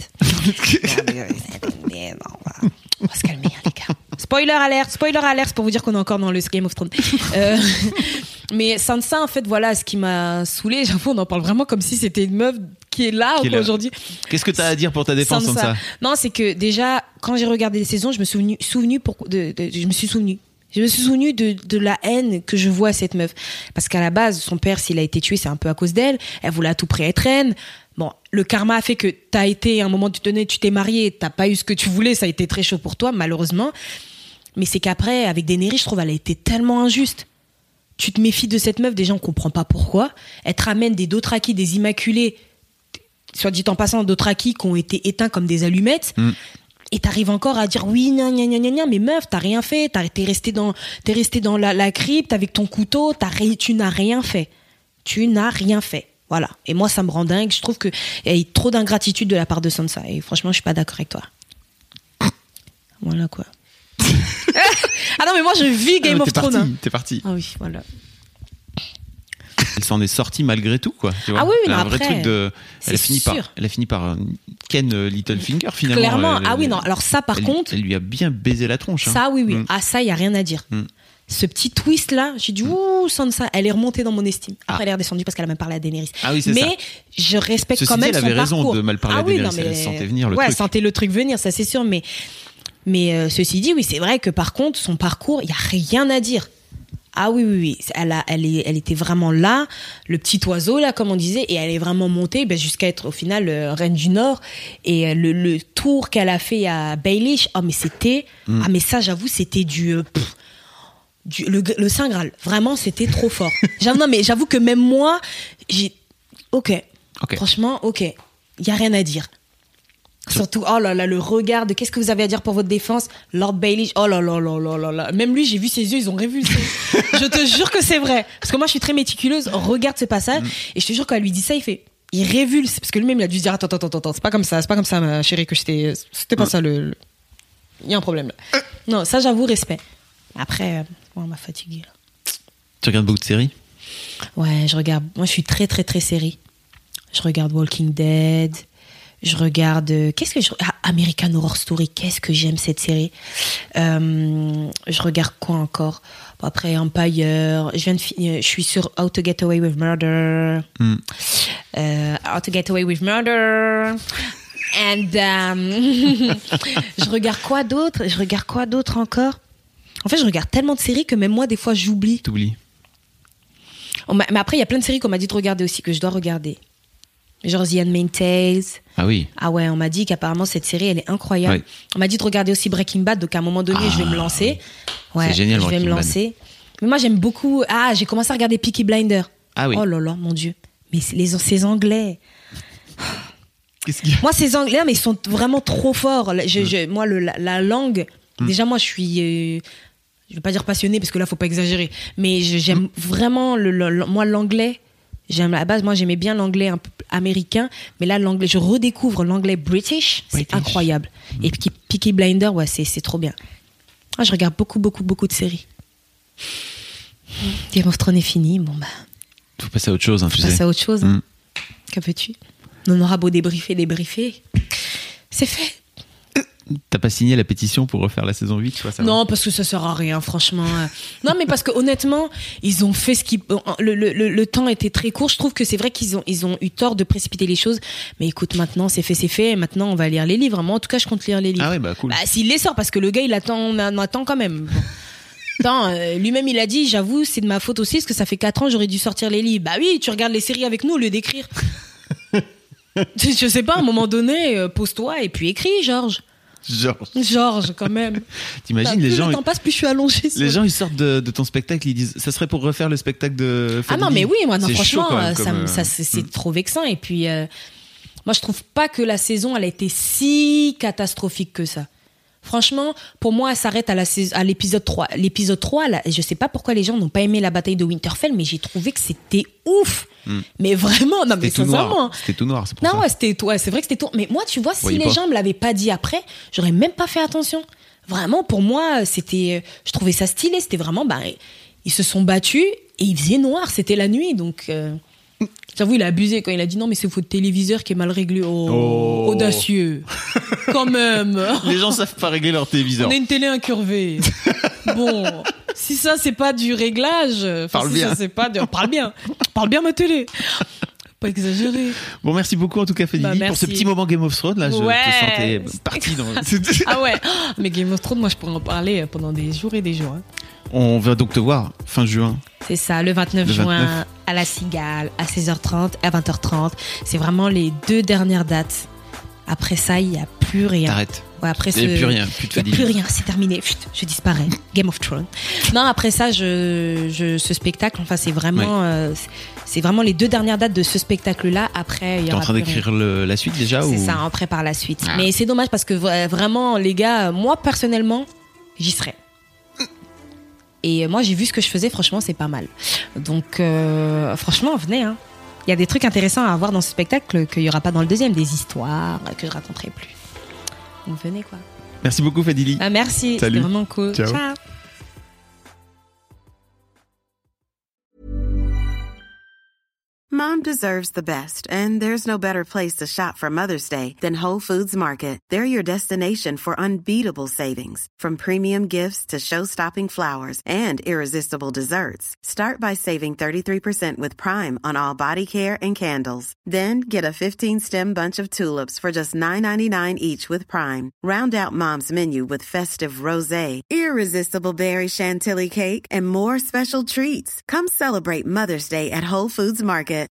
On va se calmer, les gars. Spoiler alert, pour vous dire qu'on est encore dans le Game of Thrones. Mais Sansa, en fait, voilà, ce qui m'a saoulée, j'avoue, on en parle vraiment comme si c'était une meuf qui est là aujourd'hui. Qu'est-ce que t'as à dire pour ta défense, Sansa? Non, c'est que déjà, quand j'ai regardé les saisons, je me suis souvenu de la haine que je vois à cette meuf. Parce qu'à la base, son père, s'il a été tué, c'est un peu à cause d'elle. Elle voulait à tout prix être reine. Bon, le karma a fait que t'as été, à un moment, tu t'es marié, t'as pas eu ce que tu voulais, ça a été très chaud pour toi, malheureusement. Mais c'est qu'après, avec Daenerys, je trouve, elle a été tellement injuste. Tu te méfies de cette meuf, déjà, on comprend pas pourquoi. Elle te ramène des Dothraki, des Immaculés, soit dit en passant, Dothraki qui ont été éteints comme des allumettes. Et t'arrives encore à dire oui, mais meuf, t'as rien fait, t'es resté dans la crypte avec ton couteau, tu n'as rien fait. Voilà. Et moi, ça me rend dingue. Je trouve qu'il y a trop d'ingratitude de la part de Sansa. Et franchement, je suis pas d'accord avec toi. Voilà, quoi. Ah non, mais moi, je vis Game of Thrones. T'es parti. Ah oui, voilà. Elle s'en est sortie malgré tout, quoi. Tu vois, ah oui, mais un après, vrai truc de. Elle a fini par Ken Littlefinger, finalement. Clairement. Non. Alors ça, par contre. Elle lui a bien baisé la tronche. Ça, oui. Ah, ça, il y a rien à dire. Ce petit twist là, j'ai dit ouh, Sansa, elle est remontée dans mon estime. Après elle est redescendue parce qu'elle a même parlé à Daenerys. Ah oui, c'est ça. Mais je respecte quand même son parcours. Elle avait raison de mal parler à Daenerys, elle sentait venir le truc. Ouais, elle sentait le truc venir, ça c'est sûr, mais ceci dit, oui, c'est vrai que par contre, son parcours, il y a rien à dire. Ah oui, elle était vraiment là, le petit oiseau là, comme on disait, et elle est vraiment montée jusqu'à être au final reine du Nord. Et le tour qu'elle a fait à Baelish, mais c'était, mais ça, j'avoue, c'était le Saint Graal. Vraiment, c'était trop fort. J'avoue que même moi, ok. Franchement, ok. Il y a rien à dire. Surtout, oh là là, le regard de qu'est-ce que vous avez à dire pour votre défense, Lord Baelish. Oh là là là là là là. Même lui, j'ai vu ses yeux, ils ont révulsé. Je te jure que c'est vrai. Parce que moi, je suis très méticuleuse. Regarde ce passage. Et je te jure, quand elle lui dit ça, il révulse. Parce que lui-même, il a dû se dire, attends, c'est pas comme ça, ma chérie, que c'était pas ça il y a un problème là. Non, ça, j'avoue, respect. Après, on m'a fatiguée là. Tu regardes beaucoup de séries? Ouais, je regarde. Moi, je suis très, très, très série. Je regarde Walking Dead. Je regarde. American Horror Story. Qu'est-ce que j'aime cette série. Je regarde quoi encore? Bon, après, Empire. Je viens de finir. Je suis sur How to Get Away with Murder. How to Get Away with Murder. And. Je regarde quoi d'autre encore? En fait, je regarde tellement de séries que même moi, des fois, j'oublie. T'oublies. Mais après, il y a plein de séries qu'on m'a dit de regarder aussi, que je dois regarder. Genre The Handmaid's Tale. Ah oui. Ah ouais, on m'a dit qu'apparemment, cette série, elle est incroyable. Ouais. On m'a dit de regarder aussi Breaking Bad, donc à un moment donné, je vais me lancer. Ouais, c'est génial, je vais me lancer. Mais moi, j'aime beaucoup... j'ai commencé à regarder Peaky Blinders. Ah oui. Oh là là, mon Dieu. Mais ces Anglais... Qu'est-ce qu'il y a? Moi, ces Anglais, mais ils sont vraiment trop forts. Moi, la langue... Déjà, moi, je suis... je vais pas dire passionnée parce que là faut pas exagérer, mais j'aime vraiment moi l'anglais. À la base, moi j'aimais bien l'anglais un peu américain, mais là l'anglais, je redécouvre l'anglais British, c'est incroyable. Et puis Peaky Blinders, ouais, c'est trop bien. Je regarde beaucoup de séries. Game of Thrones est fini, bon bah. Faut passer à autre chose, tu sais. Passer à autre chose. Que veux-tu? On aura beau débriefer, c'est fait. T'as pas signé la pétition pour refaire la saison 8, quoi, ça non, parce que ça sert à rien, franchement. Non, mais parce que honnêtement, ils ont fait ce qu'ils... Le temps était très court. Je trouve que c'est vrai qu'ils ont eu tort de précipiter les choses. Mais écoute, maintenant, c'est fait. Maintenant, on va lire les livres. Moi, en tout cas, je compte lire les livres. Ah ouais, bah cool. S'il les sort, parce que le gars, on attend quand même. Bon. Attends, lui-même, il a dit, j'avoue, c'est de ma faute aussi, parce que ça fait 4 ans, j'aurais dû sortir les livres. Bah oui, tu regardes les séries avec nous au lieu d'écrire. Je sais pas, à un moment donné, pose-toi et puis écris, Georges, quand même. T'imagines, les gens. Plus le temps passe, plus je suis allongée. Les gens, ils sortent de ton spectacle, ils disent, ça serait pour refaire le spectacle de Family. Ah non, mais oui, moi, non, franchement, même, c'est trop vexant. Et puis, moi, je trouve pas que la saison, elle a été si catastrophique que ça. Franchement, pour moi, elle s'arrête à l'épisode 3. L'épisode 3, là, je sais pas pourquoi les gens n'ont pas aimé la bataille de Winterfell, mais j'ai trouvé que c'était ouf. Mais vraiment, non, mais sincèrement. C'était tout noir, c'est pour ça. Non, ouais, c'est vrai que c'était tout. Mais moi, tu vois, si les gens me l'avaient pas dit après, j'aurais même pas fait attention. Vraiment, pour moi, je trouvais ça stylé. C'était vraiment, ils se sont battus et il faisait noir. C'était la nuit, donc. J'avoue, il a abusé quand il a dit non, mais c'est votre téléviseur qui est mal réglé. Audacieux. Quand même. Les gens savent pas régler leur téléviseur. On a une télé incurvée. Bon, si ça c'est pas du réglage, parle bien. Ça, c'est pas parle bien ma télé. Pas exagéré. Bon, merci beaucoup en tout cas, Fedili, pour ce petit moment Game of Thrones. Là, je te sentais partie dans. Ah ouais. Mais Game of Thrones, moi, je pourrais en parler pendant des jours et des jours. Hein. On va donc te voir fin juin. C'est ça, le 29 juin à la Cigale, à 16h30, à 20h30. C'est vraiment les 2 dernières dates. Après ça, il n'y a plus rien. T'arrêtes. Ouais, après il n'y a plus rien. Il n'y a plus rien, c'est terminé. Je disparais. Game of Thrones. Non, après ça, ce spectacle, enfin, c'est vraiment les 2 dernières dates de ce spectacle-là. Après, il y aura. T'es en train d'écrire la suite déjà C'est ça, on prépare la suite. Mais c'est dommage parce que vraiment, les gars, moi, personnellement, j'y serais. Et moi, j'ai vu ce que je faisais, franchement, c'est pas mal. Donc, franchement, venez. Hein. Il y a des trucs intéressants à avoir dans ce spectacle qu'il n'y aura pas dans le deuxième, des histoires que je raconterai plus. Donc, venez, quoi. Merci beaucoup, Fedili. Merci, c'était vraiment cool. Ciao. Ciao. Mom deserves the best, and there's no better place to shop for Mother's Day than Whole Foods Market. They're your destination for unbeatable savings, from premium gifts to show-stopping flowers and irresistible desserts. Start by saving 33% with Prime on all body care and candles. Then get a 15-stem bunch of tulips for just $9.99 each with Prime. Round out Mom's menu with festive rosé, irresistible berry chantilly cake, and more special treats. Come celebrate Mother's Day at Whole Foods Market.